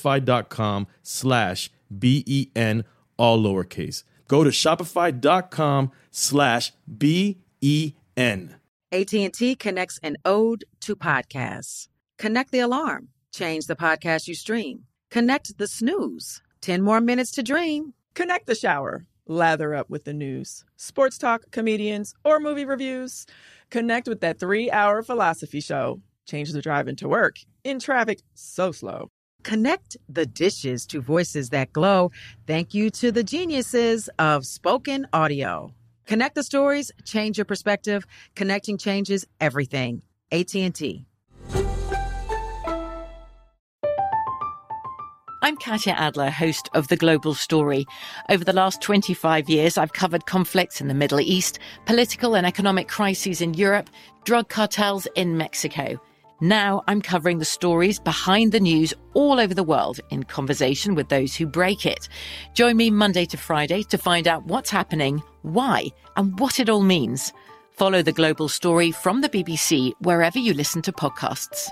shopify.com/BEN, all lowercase. Go to shopify.com/BEN. AT&T connects an ode to podcasts. Connect the alarm. Change the podcast you stream. Connect the snooze. 10 more minutes to dream. Connect the shower. Lather up with the news, sports talk, comedians, or movie reviews. Connect with that 3-hour philosophy show. Change the drive into work in traffic so slow. Connect the dishes to voices that glow. Thank you to the geniuses of spoken audio. Connect the stories, change your perspective. Connecting changes everything. AT&T. I'm Katya Adler, host of The Global Story. Over the last 25 years, I've covered conflicts in the Middle East, political and economic crises in Europe, drug cartels in Mexico. Now I'm covering the stories behind the news all over the world in conversation with those who break it. Join me Monday to Friday to find out what's happening, why, and what it all means. Follow The Global Story from the BBC wherever you listen to podcasts.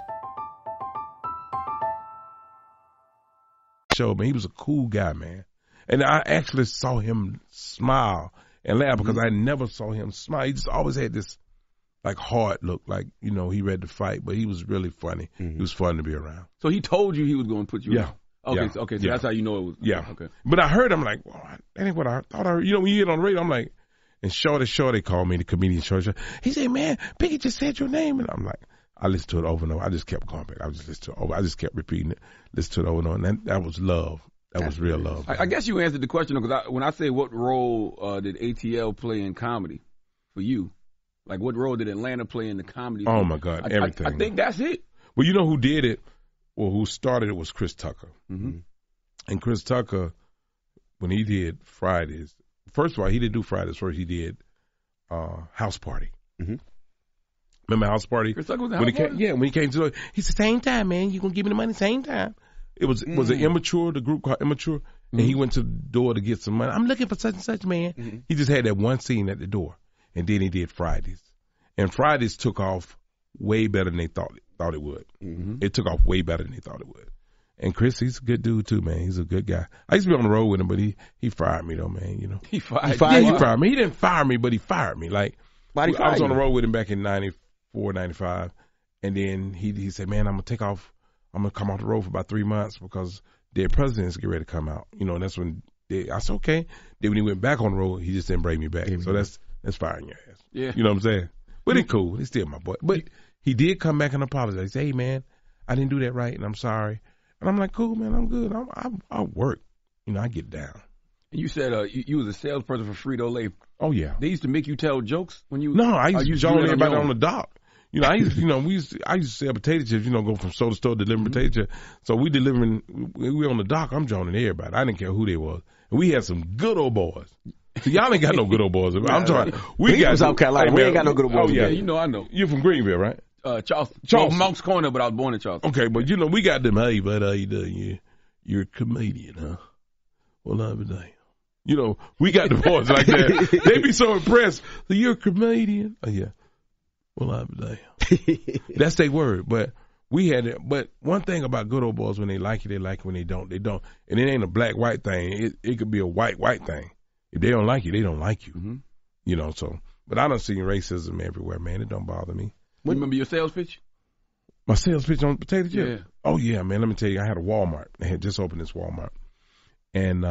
Show, man, he was a cool guy, man. And I actually saw him smile and laugh because I never saw him smile. He just always had this like hard look, like, you know, he ready to fight, but he was really funny. He was fun to be around. So he told you he was going to put you Yeah. in? Okay, Yeah. so Yeah. that's how you know it was. Yeah. Okay. But I heard him like, well, that ain't what I thought I heard. You know, when you get on the radio, I'm like, and Shorty called me, the comedian Shorty. He said, man, Biggie just said your name. And I'm like, I listened to it over and over. I just kept going back. I just listened to it over. I just kept repeating it, listened to it over and over. And that was love. That was real love. I guess you answered the question because when I say what role did ATL play in comedy for you, like what role did Atlanta play in the comedy? Oh, my God, everything. I think that's it. Well, you know who did it, or who started it was Chris Tucker. Mm-hmm. And Chris Tucker, when he did Fridays, first of all, he didn't do Fridays first. He did House Party. Mm-hmm. Remember House Party? Chris Tucker was at when House Party? when he came to the, he said, same time, man. You going to give me the money same time. It was an Immature, the group called Immature, and he went to the door to get some money. I'm looking for such and such, man. He just had that one scene at the door, and then he did Fridays. And Fridays took off way better than they thought it would. It took off way better than they thought it would. And Chris, he's a good dude too, man. He's a good guy. I used to be on the road with him, but he fired me though, man. You know, He fired he fired me. He didn't fire me, but he fired me. Like, Why'd he I fire was on the you? road with him back in 94, 95, and then he said, man, I'm gonna take off. I'm gonna come off the road for about 3 months because Dead Presidents get ready to come out. You know, and that's when I said okay. Then when he went back on the road, he just didn't bring me back. So that's firing your ass. Yeah. You know what I'm saying? But it's cool. He's still my boy. But he did come back and apologize. He said, hey, man, I didn't do that right, and I'm sorry. And I'm like, cool, man, I'm good. I work. You know, I get down. You said you was a salesperson for Frito-Lay. Oh, yeah. They used to make you tell jokes when you... No, I used to join everybody on the dock. dock. You know, I used to sell potato chips, you know, go from store to store delivering potato chips. So we on the dock, I'm joining everybody. I didn't care who they was. And we had some good old boys. So y'all ain't got no good old boys. I'm talking, we got South Carolina. Hey, We man, ain't got no good old boys. Oh, yeah. You know, I know. You're from Greenville, right? Charleston. Charleston. Well, Moncks Corner, but I was born in Charleston. Okay, but you know, we got them, hey, but how you doing? You're a comedian, huh? Well, I'll be damned. You know, we got the boys like that. They be so impressed. So you're a comedian? Oh, yeah. Well, I'll be damned. That's their word. But we had it. But one thing about good old boys, when they like you, they like you. When they don't, they don't. And it ain't a black-white thing. It could be a white thing. If they don't like you, they don't like you. Mm-hmm. You know, so. But I done seen racism everywhere, man. It don't bother me. You remember your sales pitch? My sales pitch on potato chips? Yeah. Oh, yeah, man. Let me tell you, I had a Walmart. They had just opened this Walmart. And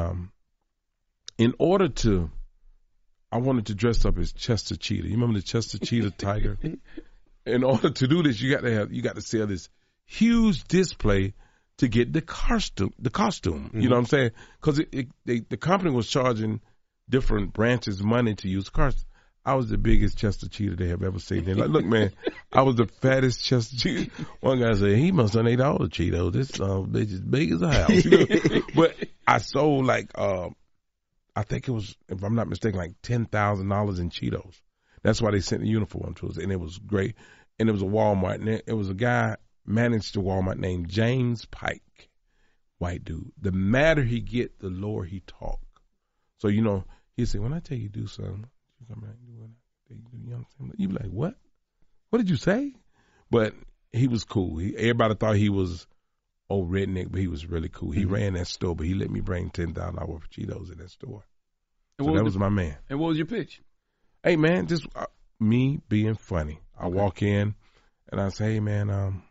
in order to, I wanted to dress up as Chester Cheetah. You remember the Chester Cheetah tiger? In order to do this, you got to sell this huge display to get the costume. Mm-hmm. You know what I'm saying? Because the company was charging different branches money to use the costume. I was the biggest Chester Cheetah they have ever seen. They're like, look, man, I was the fattest Chester Cheetah. One guy said, he must have ate all the Cheetos. This bitch is big as a house. You know? But I sold like, I think it was, if I'm not mistaken, like $10,000 in Cheetos. That's why they sent the uniform to us, and it was great. And it was a Walmart, and it was a guy managed the Walmart named James Pike, white dude. The madder he get, the lower he talk. So, you know, he'd say, when I tell you to do something, you come back and do what I tell you to do. You know what I'm saying? You be like, what? What did you say? But he was cool. Everybody thought he was old redneck, but he was really cool. He ran that store, but he let me bring $10,000 worth of Cheetos in that store. So that was my man. And what was your pitch? Hey, man, just me being funny. I walk in and I say, hey, man,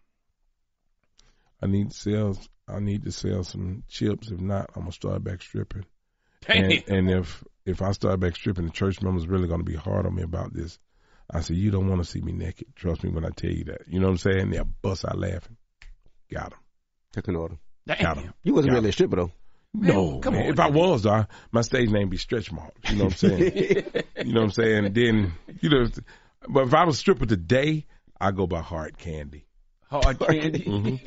I need to sell some chips. If not, I'm gonna start back stripping. And if I start back stripping, the church members really gonna be hard on me about this. I said, you don't want to see me naked. Trust me when I tell you that. You know what I'm saying? They'll bust out laughing. Got him. Took an order. Got him. You wasn't really a stripper, though. No, come man. on, If I was, my stage name be Stretch Marks. You know what I'm saying? You know what I'm saying? Then, but if I was a stripper today, I go by Hard Candy. Hard Candy? Mm-hmm.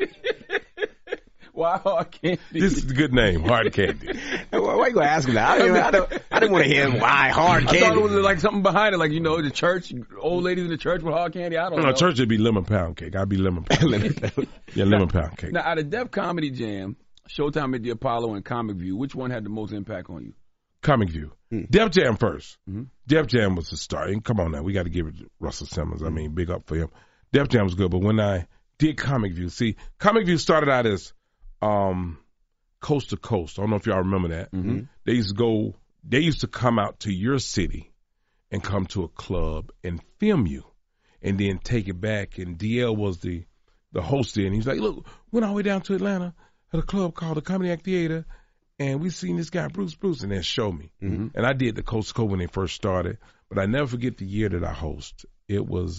Why Hard Candy? This is a good name, Hard Candy. Why you gonna ask him that? I didn't want to hear why Hard Candy. I thought it was like something behind it, like the church, old ladies in the church with hard candy. I don't know. No, church would be lemon pound cake. I'd be lemon pound cake. Yeah, lemon pound cake. Now, out of Def Comedy Jam, Showtime at the Apollo, and Comic View, which one had the most impact on you? Comic View. Def Jam first. Def Jam was the start. And come on now, we got to give it to Russell Simmons. I mean, big up for him. Def Jam was good, but when I did Comic View, see, Comic View started out as Coast to Coast. I don't know if y'all remember that. They used to come out to your city and come to a club and film you and then take it back. And DL was the host there, and he's like, look, went all the way down to Atlanta at a club called the Comedy Act Theater, and we seen this guy, Bruce, and then show me. And I did the Coast to Coast when they first started, but I never forget the year that I hosted. It was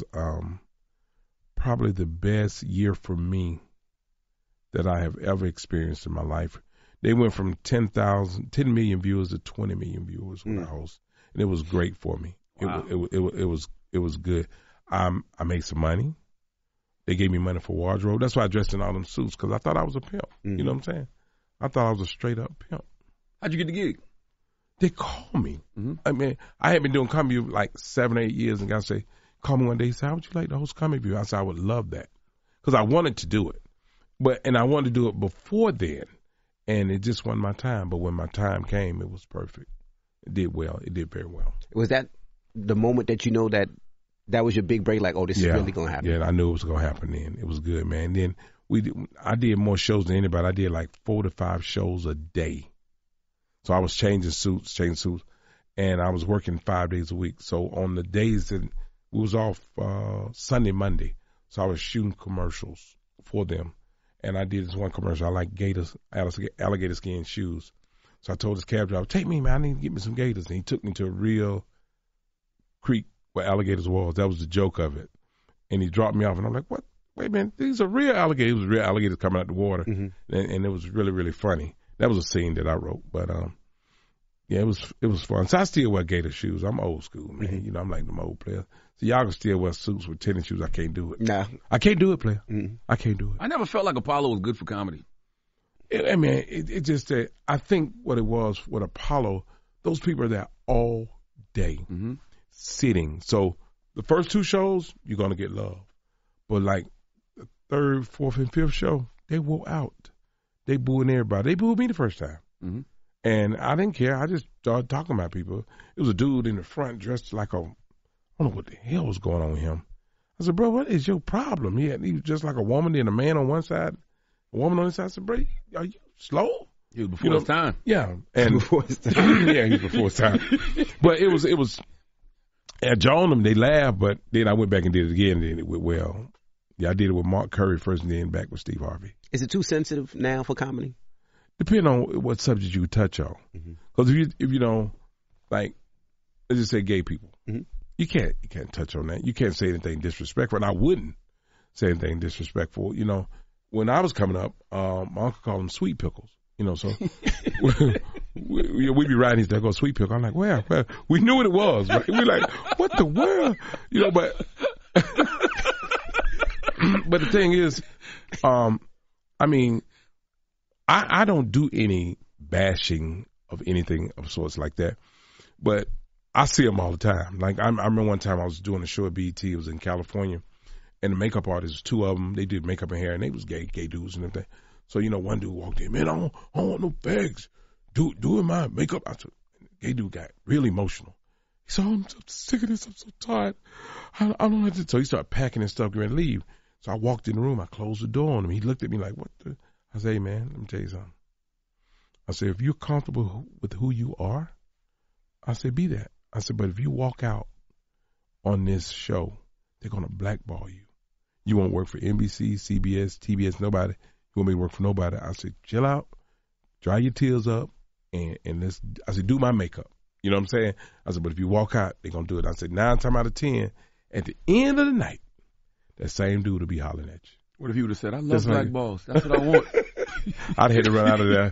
probably the best year for me that I have ever experienced in my life. They went from 10 million viewers to 20 million viewers when I hosted, and it was great for me. Wow. It was good. I made some money. They gave me money for wardrobe. That's why I dressed in all them suits, because I thought I was a pimp. You know what I'm saying? I thought I was a straight up pimp. How'd you get the gig? They called me. I mean, I had been doing Comedy View like 7 or 8 years, and guys say, call me one day. He said, how would you like to host Comedy View? I said, I would love that, because I wanted to do it. And I wanted to do it before then, and it just wasn't my time. But when my time came, it was perfect. It did well. It did very well. Was that the moment that you know that was your big break? Like, oh, this is really going to happen? Yeah, I knew it was going to happen then. It was good, man. Then I did more shows than anybody. I did like 4 to 5 shows a day. So I was changing suits, and I was working 5 days a week. So on the days that we was off Sunday, Monday, so I was shooting commercials for them. And I did this one commercial. I like gators, alligator skin shoes. So I told this cab driver, take me, man, I need to get me some gators. And he took me to a real creek where alligators was. That was the joke of it. And he dropped me off, and I'm like, what? Wait a minute, these are real alligators. It was real alligators coming out the water. And it was really, really funny. That was a scene that I wrote. But, yeah, it was fun. So I still wear gator shoes. I'm old school, man. You know, I'm like them old players. So y'all can still wear suits with tennis shoes. I can't do it. Nah. I can't do it, player. I can't do it. I never felt like Apollo was good for comedy. I mean, it just that I think what it was with Apollo, those people are there all day sitting. So the first 2 shows, you're going to get love. But like the 3rd, 4th, and 5th show, they wore out. They booing everybody. They booed me the first time. And I didn't care. I just started talking about people. It was a dude in the front dressed like I don't know what the hell was going on with him. I said, bro, what is your problem? He was just like a woman and a man on one side, a woman on the side. I said, bro, are you slow? He was before his time. Yeah. And before his time. Yeah, he was before his time. But it was, I joined them, they laughed, but then I went back and did it again, and then it went well. Yeah, I did it with Mark Curry first and then back with Steve Harvey. Is it too sensitive now for comedy? Depending on what subject you touch on. Because if you don't, like, let's just say gay people. You can't touch on that. You can't say anything disrespectful, and I wouldn't say anything disrespectful. You know, when I was coming up, my uncle called them sweet pickles. You know, so we'd be riding these there, go sweet pickle. I'm like, well, we knew what it was. Right? We're like, what the world? You know, but but the thing is, I mean, I don't do any bashing of anything of sorts like that, but I see them all the time. Like I remember one time I was doing a show at BET. It was in California, and the makeup artists, 2 of them, they did makeup and hair, and they was gay dudes and everything. So you know, one dude walked in, man, I don't want no fags doing my makeup. I said, gay dude got really emotional. He said, I'm so sick of this. I'm so tired. I don't know what to do. So he started packing his stuff, getting ready to leave. So I walked in the room. I closed the door on him. He looked at me like, what the? I said, hey, man, let me tell you something. I said, if you're comfortable with who you are, I said, be that. I said, but if you walk out on this show, they're going to blackball you. You won't work for NBC, CBS, TBS, nobody. You won't be work for nobody. I said, chill out, dry your tears up, and let's, I said, do my makeup. You know what I'm saying? I said, but if you walk out, they're going to do it. I said, 9 times out of 10, at the end of the night, that same dude will be hollering at you. What if he would have said, I love black balls. That's what I want. I'd had to run out of there.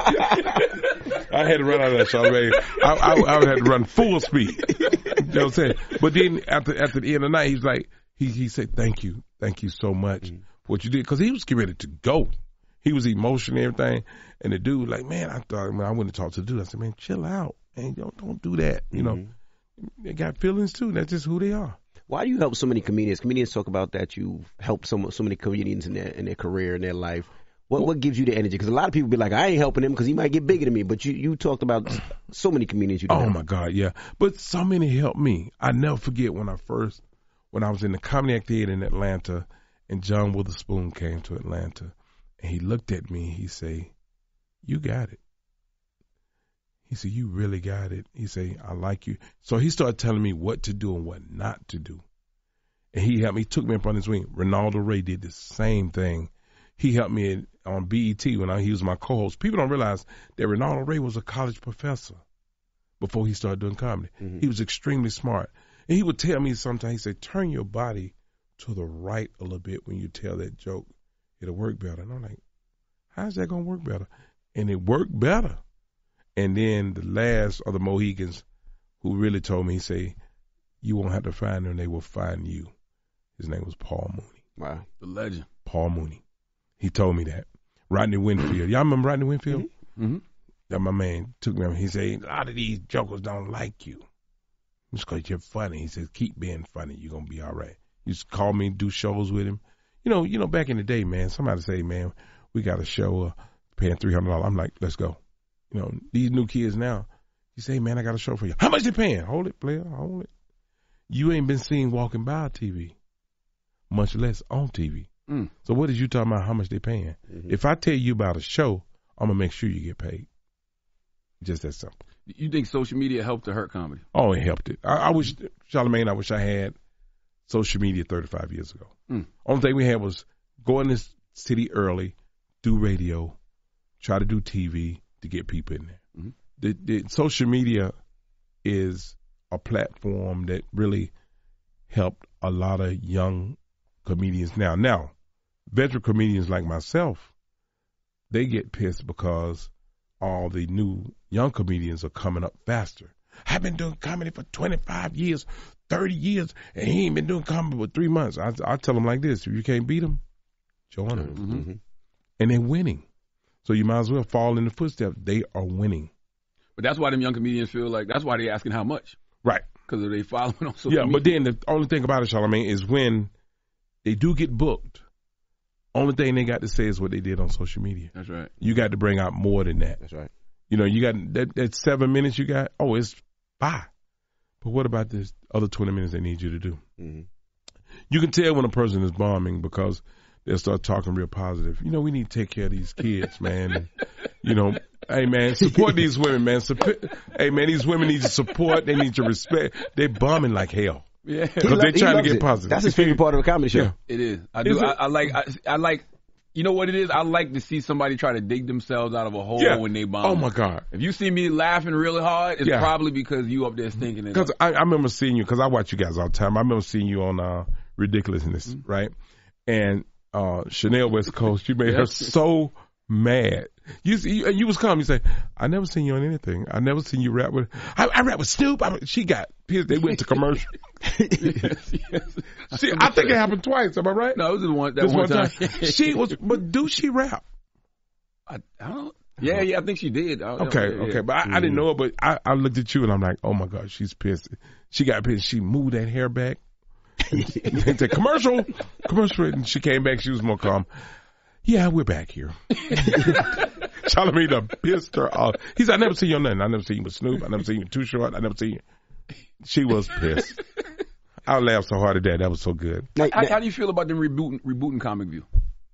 I had to run out of that, Charlamagne. I would have to run full speed. You know what I'm saying? But then at the end of the night, he's like, he said, thank you so much for what you did. Because he was getting ready to go. He was emotional and everything. And the dude was like, man, I went to talk to the dude. I said, man, chill out. Man, don't do that. You know, they got feelings too. That's just who they are. Why do you help so many comedians? Comedians talk about that you help so many comedians in their career, in their life. What gives you the energy? Because a lot of people be like, I ain't helping him because he might get bigger than me. But you talked about so many comedians you do. Oh, my God, yeah. But so many helped me. I never forget when I was in the Comedy Act Theater in Atlanta, and John Witherspoon came to Atlanta, and he looked at me and he said, you got it. He said, you really got it. He said, I like you. So he started telling me what to do and what not to do. And he helped me, took me up on his wing. Ronaldo Ray did the same thing. He helped me on BET when he was my co-host. People don't realize that Ronaldo Ray was a college professor before he started doing comedy. He was extremely smart. And he would tell me sometimes, he said, turn your body to the right a little bit when you tell that joke. It'll work better. And I'm like, how's that going to work better? And it worked better. And then the last of the Mohicans who really told me, he said, you won't have to find them, they will find you. His name was Paul Mooney. Wow. The legend. Paul Mooney. He told me that. Rodney Winfield. Y'all remember Rodney Winfield? Mm-hmm. That my man took me. He said, a lot of these jokers don't like you. Just because you're funny. He said, keep being funny. You're going to be all right. He used to call me, do shows with him. You know, back in the day, man, somebody say, man, we got a show paying $300. I'm like, let's go. You know, these new kids now, you say, man, I got a show for you. How much they paying? Hold it, player, hold it. You ain't been seen walking by TV, much less on TV. So what is you talking about how much they paying? If I tell you about a show, I'm going to make sure you get paid. Just that simple. You think social media helped or hurt comedy? Oh, it helped it. I wish, Charlamagne, I wish I had social media 35 years ago. Only thing we had was go in this city early, do radio, try to do TV to get people in there. The social media is a platform that really helped a lot of young comedians. Now, veteran comedians like myself, they get pissed because all the new young comedians are coming up faster. I've been doing comedy for 25 years, 30 years, and he ain't been doing comedy for 3 months. I tell them like this, if you can't beat them, join them. And they're winning. So you might as well fall in the footsteps. They are winning. But that's why them young comedians feel like, that's why they're asking how much. Right. Because they following on social media. But then the only thing about it, Charlamagne, is when they do get booked, only thing they got to say is what they did on social media. That's right. You got to bring out more than that. That's right. You know, you got that 7 minutes you got, it's 5. But what about this other 20 minutes they need you to do? You can tell when a person is bombing because they'll start talking real positive. You know, we need to take care of these kids, man. And, you know, hey, man, support these women, man. Hey, man, these women need support. They need your respect. They're bombing like hell. Yeah. Because they're trying to get positive. That's his favorite part of a comedy show. Yeah. It is. I do. I like, you know what it is? I like to see somebody try to dig themselves out of a hole when they bomb. Oh, my God. If you see me laughing really hard, it's probably because you up there stinking it. Because I remember seeing you, because I watch you guys all the time. I remember seeing you on Ridiculousness, right? And Chanel West Coast, you made her so mad. You was calm. You say, I never seen you on anything. I never seen you rap with. I rap with Snoop. She got pissed. They went to commercial. yes. I think it happened twice. Am I right? No, it was just one time. She was, but do she rap? I don't. Yeah, I think she did. Okay. But I didn't know it. But I looked at you and I'm like, oh my God, she's pissed. She got pissed. She moved that hair back. They said, commercial. And she came back. She was more calm. Yeah, we're back here. Charlamagne pissed her off. He said, I never seen you on nothing. I never seen you with Snoop. I never seen you Too Short. I never seen you. She was pissed. I laughed so hard at that. That was so good. How do you feel about them rebooting Comic View?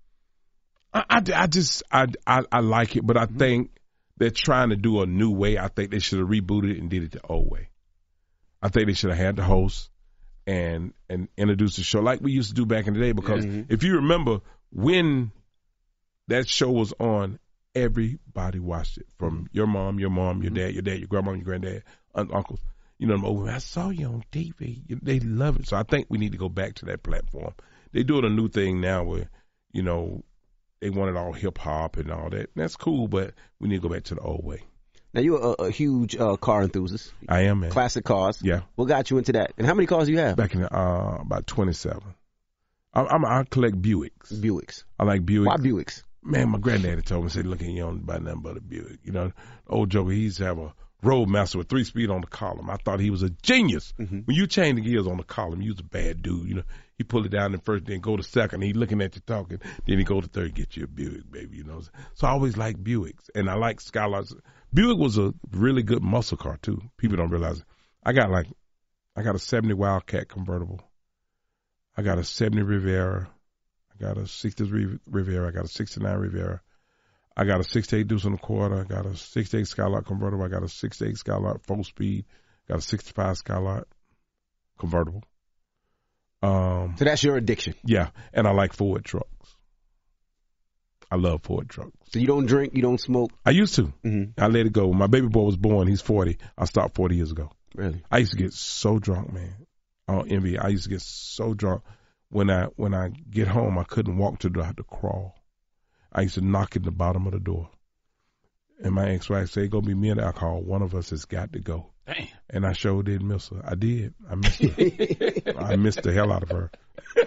I like it, but I think they're trying to do a new way. I think they should have rebooted it and did it the old way. I think they should have had the host and introduced the show like we used to do back in the day. Because if you remember, when that show was on, everybody watched it. From your mom, your dad, your grandma, your granddad, uncles. You know, I saw you on TV. They love it. So I think we need to go back to that platform. They're doing a new thing now where, you know, they wanted all hip hop and all that. And that's cool, but we need to go back to the old way. Now, you're a huge car enthusiast. I am, man. Classic cars. Yeah. What got you into that? And how many cars do you have? Back in about 27. I collect Buicks. Buicks. I like Buicks. Why Buicks? Man, my granddaddy told me, said, look, you don't buy nothing but a Buick. You know, the old joker, he used to have a Roadmaster with 3-speed on the column. I thought he was a genius. When you change the gears on the column, you was a bad dude. You know, he pull it down in first, then go to second. He looking at you talking. Then he go to third, get you a Buick, baby. You know, so I always like Buicks, and I like Skylarks. Buick was a really good muscle car too. People don't realize it. I got a 70 Wildcat convertible. I got a 70 Riviera. I got a 60 Riviera. I got a 69 Riviera. I got a 68 Deuce and a quarter. I got a 68 Skylark convertible. I got a 68 Skylark 4-speed. Got a 65 Skylark convertible. So that's your addiction. Yeah, and I like Ford trucks. I love Ford trucks. So you don't drink, you don't smoke? I used to. I let it go. When my baby boy was born, he's 40. I stopped 40 years ago. Really? I used to get so drunk, man. I don't envy. I used to get so drunk. When I get home, I couldn't walk to the door. I had to crawl. I used to knock at the bottom of the door. And my ex-wife said, "Go be me and alcohol. One of us has got to go." Damn. And I sure did miss her. I did. I missed her. I missed the hell out of her.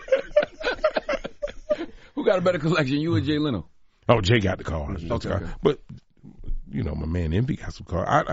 Who got a better collection, you or Jay Leno? Oh, Jay got the car. Okay. But you know, my man Envy got some car.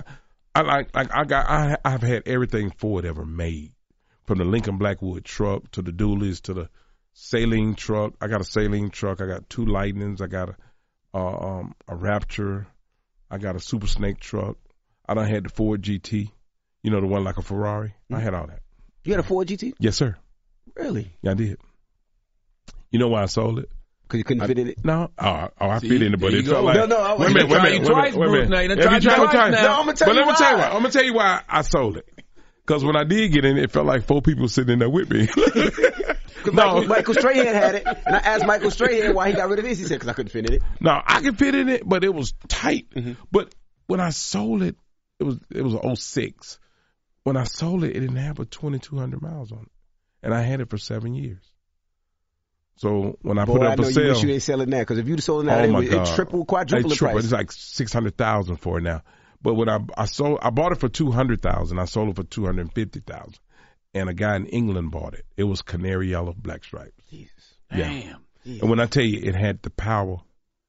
I've had everything Ford ever made, from the Lincoln Blackwood truck to the dualies to the Saline truck. I got a Saline truck. I got 2 Lightnings. I got a Rapture. I got a Super Snake truck. I done had the Ford GT. You know, the one like a Ferrari. I had all that. You had a Ford GT? Yes, sir. Really? Yeah, I did. You know why I sold it? Because you couldn't fit in it? No. I fit in it, but it felt like... No. Wait a minute. Now you tried twice. No, I'm going to tell you why. I'm going to tell you why I sold it. Because when I did get in it felt like 4 people sitting in there with me. Michael Strahan had it, and I asked Michael Strahan why he got rid of his. He said, because I couldn't fit in it. No, I could fit in it, but it was tight. But when I sold it, it was an 06. When I sold it, it didn't have but 2,200 miles on it. And I had it for 7 years. So when I put it up for sale. You wish you ain't selling that, because if you'd sold it now, it triple, quadruple the price. It's like $600,000 for it now. But when I bought it for $200,000. I sold it for $250,000. And a guy in England bought it. It was canary yellow, black stripes. Jesus. Yeah. Damn. Jesus. And when I tell you it had the power,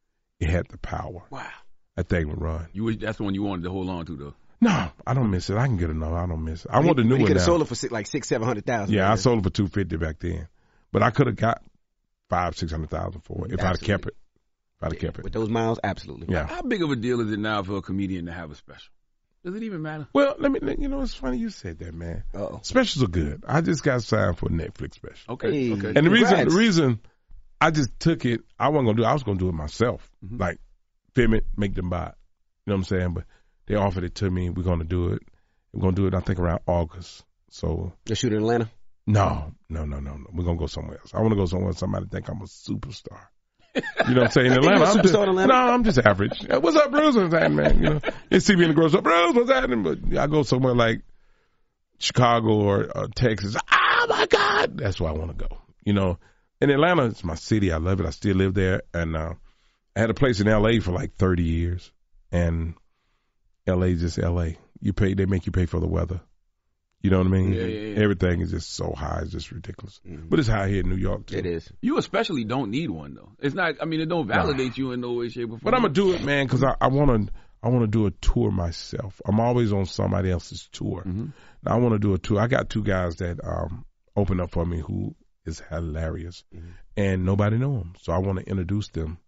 it had the power. Wow. That thing would run. That's the one you wanted to hold on to, though. No, I don't miss it. I can get another. I don't miss it. I want the new one now. You could have sold it for like $600,000-$700,000. Yeah, I sold it for $250,000 back then. But I could have got $500,000-$600,000 for it if I'd have kept it. With those miles, absolutely. Yeah. How big of a deal is it now for a comedian to have a special? Does it even matter? Well, it's funny you said that, man. Uh-oh. Specials are good. I just got signed for a Netflix special. Okay. And the reason I just took it, I was going to do it myself. Like, film it, make them buy it. You know what I'm saying? But they offered it to me. We're going to do it. We're going to do it, I think, around August. So. They shoot in Atlanta? No. We're going to go somewhere else. I want to go somewhere somebody think I'm a superstar. You know what I'm saying? In Atlanta, I'm just average. What's up, Bruce? What's happening, man? You know, they see me in the grocery store, Bruce, what's happening? But I go somewhere like Chicago or Texas. Oh my God, that's where I want to go. You know, in Atlanta, it's my city. I love it. I still live there, and I had a place in L.A. for like 30 years, and L.A. is just L.A. They make you pay for the weather. You know what I mean? Yeah. Everything is just so high, it's just ridiculous. But it's high here in New York, too. It is. You especially don't need one, though. It's not, it don't validate you in no way, shape, or form. But I'm going to do it, man, because I want to do a tour myself. I'm always on somebody else's tour. Now, I want to do a tour. I got 2 guys that open up for me who is hilarious, and nobody know them. So I want to introduce them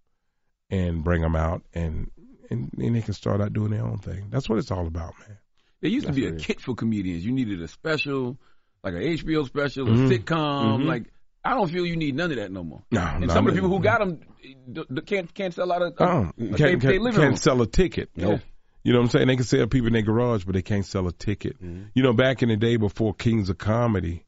and bring them out, and they can start out doing their own thing. That's what it's all about, man. There used to be a kit for comedians. You needed a special, like an HBO special, a sitcom. Like, I don't feel you need none of that no more. And some of the people who got them can't sell out can't sell a ticket. Yeah. You know what I'm saying? They can sell people in their garage, but they can't sell a ticket. You know, back in the day before Kings of Comedy,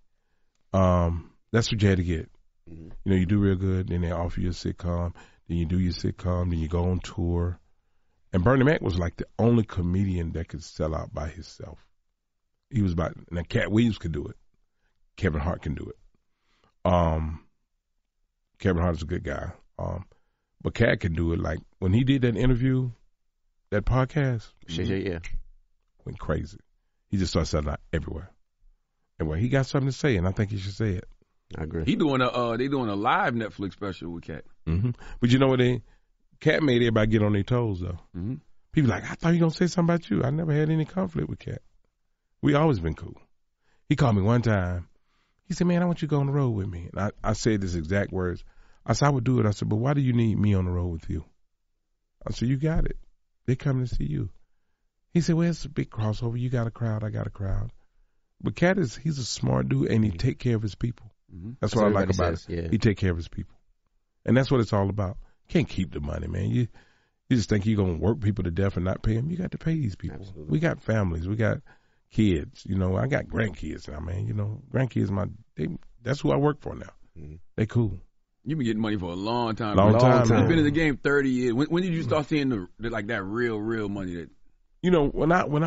that's what you had to get. You know, you do real good, then they offer you a sitcom, then you do your sitcom, then you go on tour. And Bernie Mac was like the only comedian that could sell out by himself. He was now Cat Williams could do it. Kevin Hart can do it. Kevin Hart is a good guy. But Cat can do it. Like when he did that interview, that podcast, went crazy. He just started selling out everywhere. And well, he got something to say, and I think he should say it. I agree. They doing a live Netflix special with Cat. Mm-hmm. But you know what? Cat made everybody get on their toes though. Mm-hmm. People like, I thought you were gonna say something about you. I never had any conflict with Cat. We always been cool. He called me one time. He said, man, I want you to go on the road with me. And I said this exact words. I said, I would do it. I said, but why do you need me on the road with you? I said, you got it. They're coming to see you. He said, well, it's a big crossover. You got a crowd. I got a crowd. But Cat he's a smart dude, and he take care of his people. Mm-hmm. That's what I like about it. Yeah. He take care of his people. And that's what it's all about. You can't keep the money, man. You just think you're going to work people to death and not pay them. You got to pay these people. Absolutely. We got families. We got kids. You know, I got grandkids now, man. You know, grandkids, that's who I work for now. Mm-hmm. They cool. You've been getting money for a long time. Long time. You've been in the game 30 years. When did you start seeing that real money? That you know, when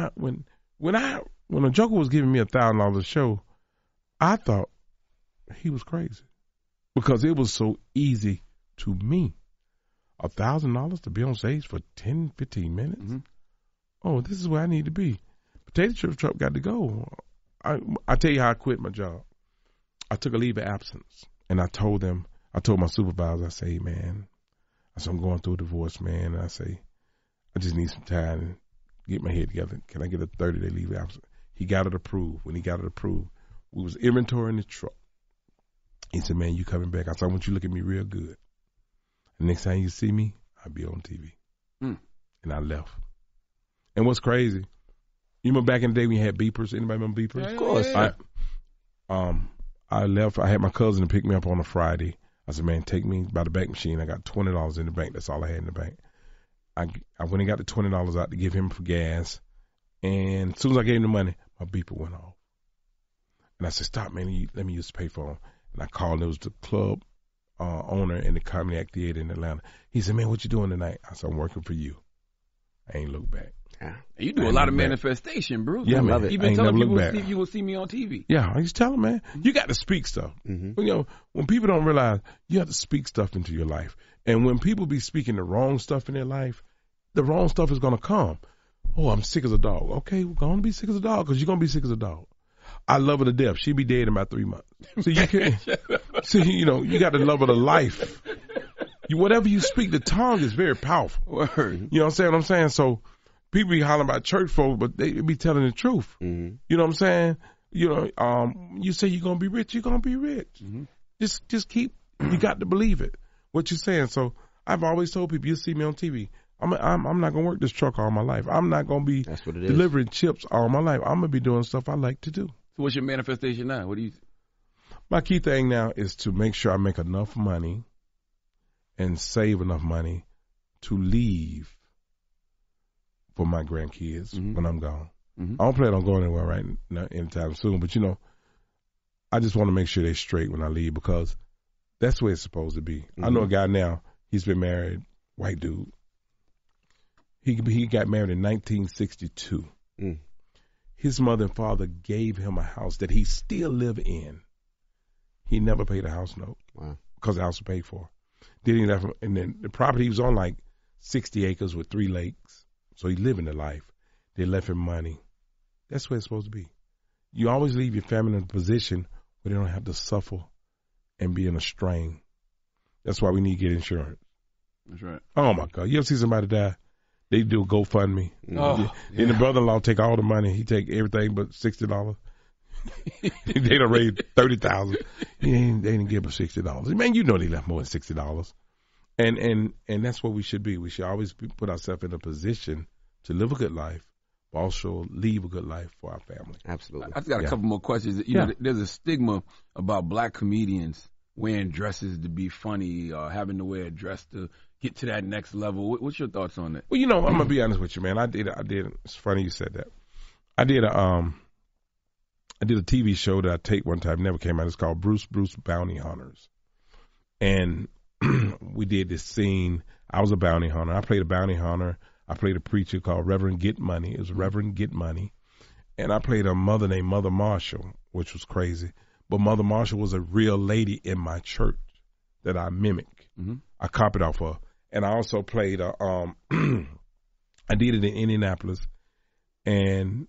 a Joker was giving me $1,000 a show, I thought he was crazy because it was so easy to me. $1,000 to be on stage for 10, 15 minutes. Mm-hmm. Oh, this is where I need to be. Potato Chip Truck got to go. I tell you how I quit my job. I took a leave of absence, and I told my supervisor, I say, hey, man, I said, I'm going through a divorce, man. And I say, I just need some time to get my head together. Can I get a 30-day leave of absence? He got it approved. When he got it approved, we was inventorying the truck. He said, man, you coming back? I said, I want you to look at me real good. The next time you see me, I'll be on TV. And I left. And what's crazy, you remember back in the day when you had beepers? Anybody remember beepers? Of course. I left. I had my cousin to pick me up on a Friday. I said, man, take me by the bank machine. I got $20 in the bank. That's all I had in the bank. I went and got the $20 out to give him for gas. And as soon as I gave him the money, my beeper went off. And I said, stop, man. Let me use the payphone. And I called. It was the club owner in the Comedy Theater in Atlanta. He said, man, what you doing tonight? I said, I'm working for you. I ain't look back. You do a lot of manifestation, Bruce. Yeah, man. You've been telling people you will see me on TV. Yeah, I just tell them, man, you got to speak stuff. Mm-hmm. You know, when people don't realize, you have to speak stuff into your life. And when people be speaking the wrong stuff in their life, the wrong stuff is going to come. Oh, I'm sick as a dog. Okay, we're going to be sick as a dog because you're going to be sick as a dog. I love her to death. She'll be dead in about 3 months. So you can't, you know, you got to love her to life. Whatever you speak, the tongue is very powerful. Word. You know what I'm saying? So people be hollering about church folk, but they be telling the truth. Mm-hmm. You know what I'm saying? You know, you say you're going to be rich, you're going to be rich. Mm-hmm. Just keep, you got to believe it, what you're saying. So I've always told people, you see me on TV. I'm not going to work this truck all my life. I'm not going to be delivering chips all my life. I'm going to be doing stuff I like to do. So what's your manifestation now? What do you? My key thing now is to make sure I make enough money and save enough money to leave for my grandkids when I'm gone. Mm-hmm. I don't plan on going anywhere right now anytime soon, but, you know, I just want to make sure they're straight when I leave because that's where it's supposed to be. Mm-hmm. I know a guy now, he's been married, white dude. He got married in 1962. Mm. His mother and father gave him a house that he still live in. He never paid a house note because the house was paid for. And then the property was on like 60 acres with 3 lakes. So he living the life. They left him money. That's where it's supposed to be. You always leave your family in a position where they don't have to suffer and be in a strain. That's why we need to get insurance. That's right. Oh, my God. You ever see somebody die? They do a GoFundMe. Oh, and the brother-in-law take all the money. He take everything but $60. They done raised $30,000. They didn't give him $60. Man, you know they left more than $60. And that's what we should be. We should always put ourselves in a position to live a good life, but also leave a good life for our family. Absolutely. I've got a couple more questions. You know, there's a stigma about black comedians wearing dresses to be funny or having to wear a dress to get to that next level. What's your thoughts on that? Well, you know, I'm gonna be honest with you, man. I did. It's funny you said that. I did a TV show that I taped one time, never came out. It's called Bruce Bounty Hunters, and we did this scene. I was a bounty hunter. I played a bounty hunter. I played a preacher called Reverend Get Money. It was Reverend Get Money, and I played a mother named Mother Marshall, which was crazy. But Mother Marshall was a real lady in my church that I mimicked. Mm-hmm. I copied off her. and I also played. I did it in Indianapolis, and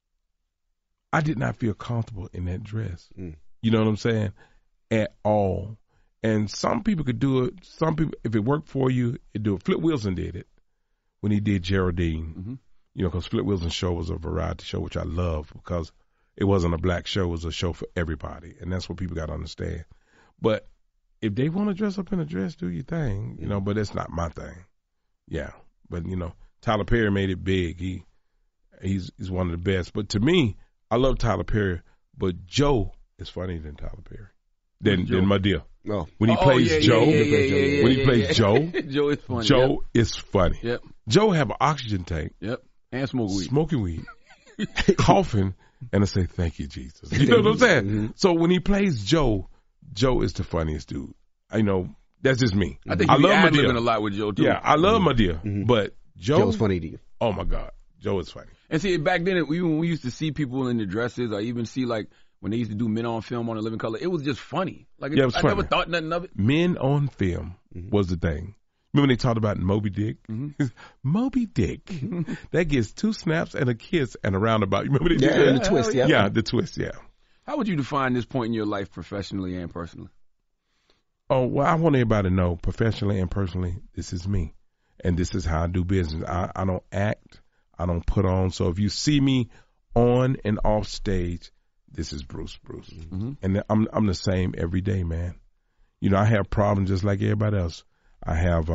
I did not feel comfortable in that dress. You know what I'm saying? At all. And some people could do it. Some people, if it worked for you, it do it. Flip Wilson did it when he did Geraldine. You know, because Flip Wilson's show was a variety show, which I love because it wasn't a black show. It was a show for everybody. And that's what people got to understand. But if they want to dress up in a dress, do your thing, you know, but that's not my thing. Yeah. But, you know, Tyler Perry made it big. He's one of the best. But to me, I love Tyler Perry, but Joe is funnier than Tyler Perry. Than Madea. Oh. When he plays Joe, when he plays Joe, Joe is funny. Joe is funny. Yep. Joe have an oxygen tank. Yep. And smoking weed, coughing, and I say, thank you, Jesus. You know what I'm saying? So when he plays Joe, Joe is the funniest dude. You know, that's just me. I think I love ad-libbing Madea a lot with Joe, too. Yeah, I love Madea, but Joe's funny to you. Oh, my God. Joe is funny. And see, back then, when we used to see people in the dresses, or even see, like, when they used to do Men on Film on The Living Color, it was just funny. Like, it was funny. I never thought nothing of it. Men on Film was the thing. Remember when they talked about Moby Dick? Moby Dick. That gets 2 snaps and a kiss and a roundabout. You remember that? Yeah, and the twist, yeah. Yeah, the twist, yeah. How would you define this point in your life professionally and personally? Oh, well, I want everybody to know, professionally and personally, this is me. And this is how I do business. I don't act. I don't put on. So if you see me on and off stage, this is Bruce. And I'm the same every day, man. You know, I have problems just like everybody else. I have,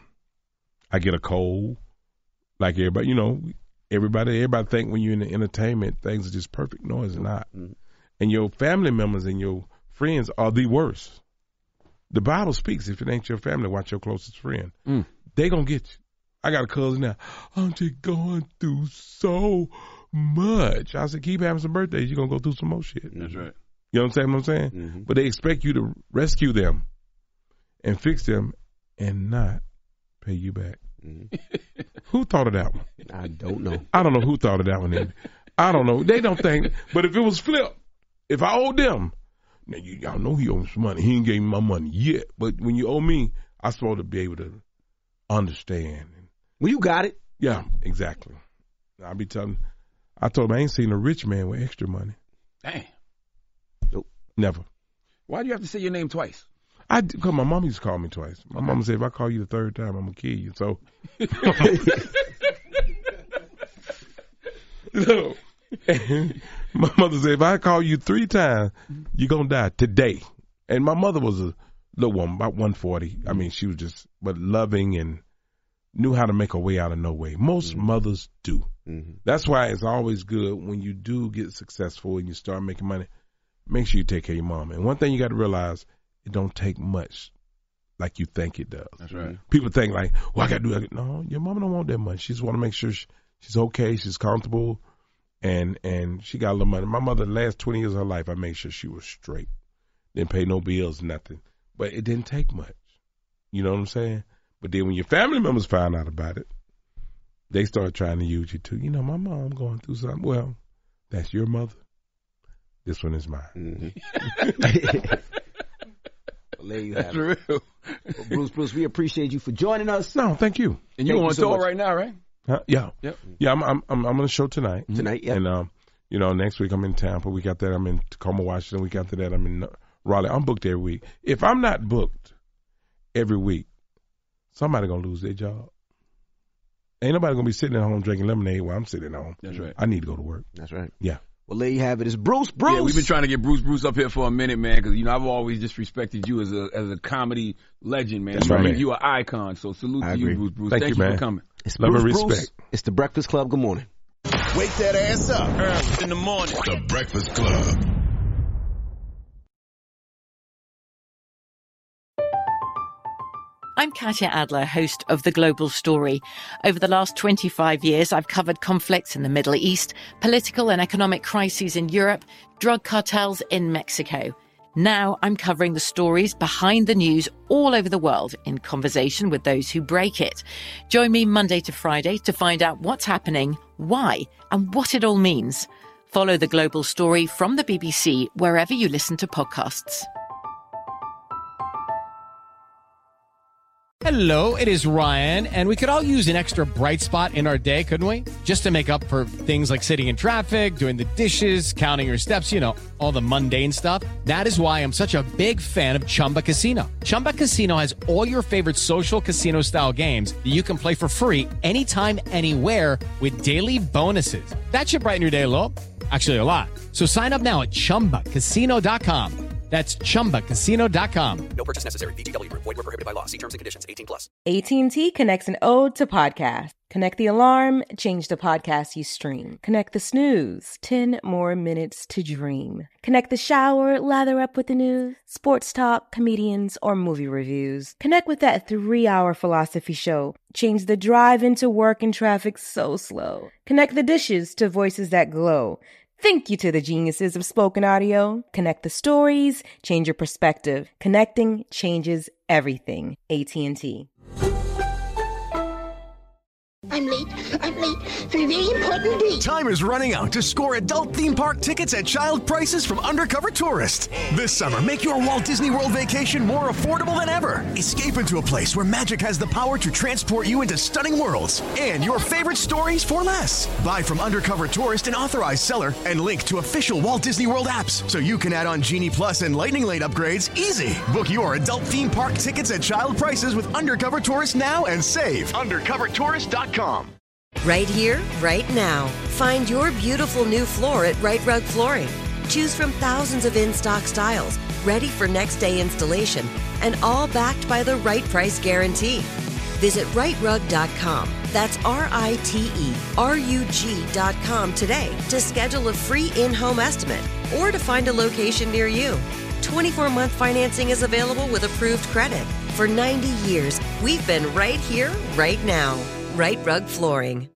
I get a cold like everybody. You know, everybody think when you're in the entertainment, things are just perfect. No, it's not. And your family members and your friends are the worst. The Bible speaks, if it ain't your family, watch your closest friend. They gonna get you. I got a cousin now. I'm just going through so much. I said, keep having some birthdays. You're gonna go through some more shit. That's right. You know what I'm saying? But they expect you to rescue them and fix them and not pay you back. Who thought of that one? I don't know. I don't know who thought of that one. I don't know. They don't think. But if it was Flip, if I owed them, now y'all know he owes money. He ain't gave me my money yet. But when you owe me, I'm supposed to be able to understand. Well, you got it. Yeah, exactly. I told him I ain't seen a rich man with extra money. Damn. Nope. Never. Why do you have to say your name twice? Because my mom used to call me twice. My mama said, if I call you the third time, I'm going to kill you. So, so my mother said, if I call you 3 times, you're going to die today. And my mother was a little woman, about 140. I mean, she was just, but loving and knew how to make a way out of no way. Most mothers do. That's why it's always good when you do get successful and you start making money, make sure you take care of your mom. And one thing you got to realize, it don't take much like you think it does. That's right. People think like, well, I got to do that. No, your mama don't want that much. She just want to make sure she's okay, she's comfortable, and she got a little money. My mother, the last 20 years of her life, I made sure she was straight. Didn't pay no bills, nothing. But it didn't take much. You know what I'm saying? But then when your family members find out about it, they start trying to use you too. You know, my mom going through something. Well, that's your mother. This one is mine. There you have it. Well, Bruce, we appreciate you for joining us. No, thank you. And you're on tour right now, right? Yeah. Yep. Yeah, I'm on the show tonight. Tonight, yeah. And you know, next week I'm in Tampa. Week after that I'm in Tacoma, Washington. Week after that I'm in Raleigh. I'm booked every week. If I'm not booked every week, somebody gonna lose their job. Ain't nobody gonna be sitting at home drinking lemonade while I'm sitting at home. That's right. I need to go to work. That's right. Yeah. Well, there you have it. It's Bruce. Yeah, we've been trying to get Bruce up here for a minute, man, because, you know, I've always just respected you as a comedy legend, man. That's right, man. You're an icon, so salute to you, Bruce. Thank you, man. for coming. It's Love and Bruce. respect. It's the Breakfast Club. Good morning. Wake that ass up early in the morning. The Breakfast Club. I'm Katya Adler, host of The Global Story. Over the last 25 years, I've covered conflicts in the Middle East, political and economic crises in Europe, drug cartels in Mexico. Now I'm covering the stories behind the news all over the world in conversation with those who break it. Join me Monday to Friday to find out what's happening, why, and what it all means. Follow The Global Story from the BBC wherever you listen to podcasts. Hello, it is Ryan, and we could all use an extra bright spot in our day, couldn't we? Just to make up for things like sitting in traffic, doing the dishes, counting your steps, you know, all the mundane stuff. That is why I'm such a big fan of Chumba Casino. Chumba Casino has all your favorite social casino-style games that you can play for free anytime, anywhere with daily bonuses. That should brighten your day a little. Actually, a lot. So sign up now at ChumbaCasino.com. That's ChumbaCasino.com. No purchase necessary. VGW Group. Void where prohibited by law. See terms and conditions. 18+. AT&T connects an ode to podcast. Connect the alarm, change the podcast you stream. Connect the snooze, 10 more minutes to dream. Connect the shower, lather up with the news, sports talk, comedians, or movie reviews. Connect with that 3-hour philosophy show. Change the drive into work and traffic so slow. Connect the dishes to voices that glow. Thank you to the geniuses of spoken audio. Connect the stories, change your perspective. Connecting changes everything. AT&T. I'm late for a very important date. Time is running out to score adult theme park tickets at child prices from Undercover Tourist. This summer, make your Walt Disney World vacation more affordable than ever. Escape into a place where magic has the power to transport you into stunning worlds and your favorite stories for less. Buy from Undercover Tourist, an authorized seller, and link to official Walt Disney World apps so you can add on Genie Plus and Lightning Lane upgrades easy. Book your adult theme park tickets at child prices with Undercover Tourist now and save. UndercoverTourist.com. Right here, right now. Find your beautiful new floor at Right Rug Flooring. Choose from thousands of in-stock styles, ready for next day installation, and all backed by the right price guarantee. Visit rightrug.com. That's RITERUG.com today to schedule a free in-home estimate or to find a location near you. 24-month financing is available with approved credit. For 90 years, we've been right here, right now. Right Rug Flooring.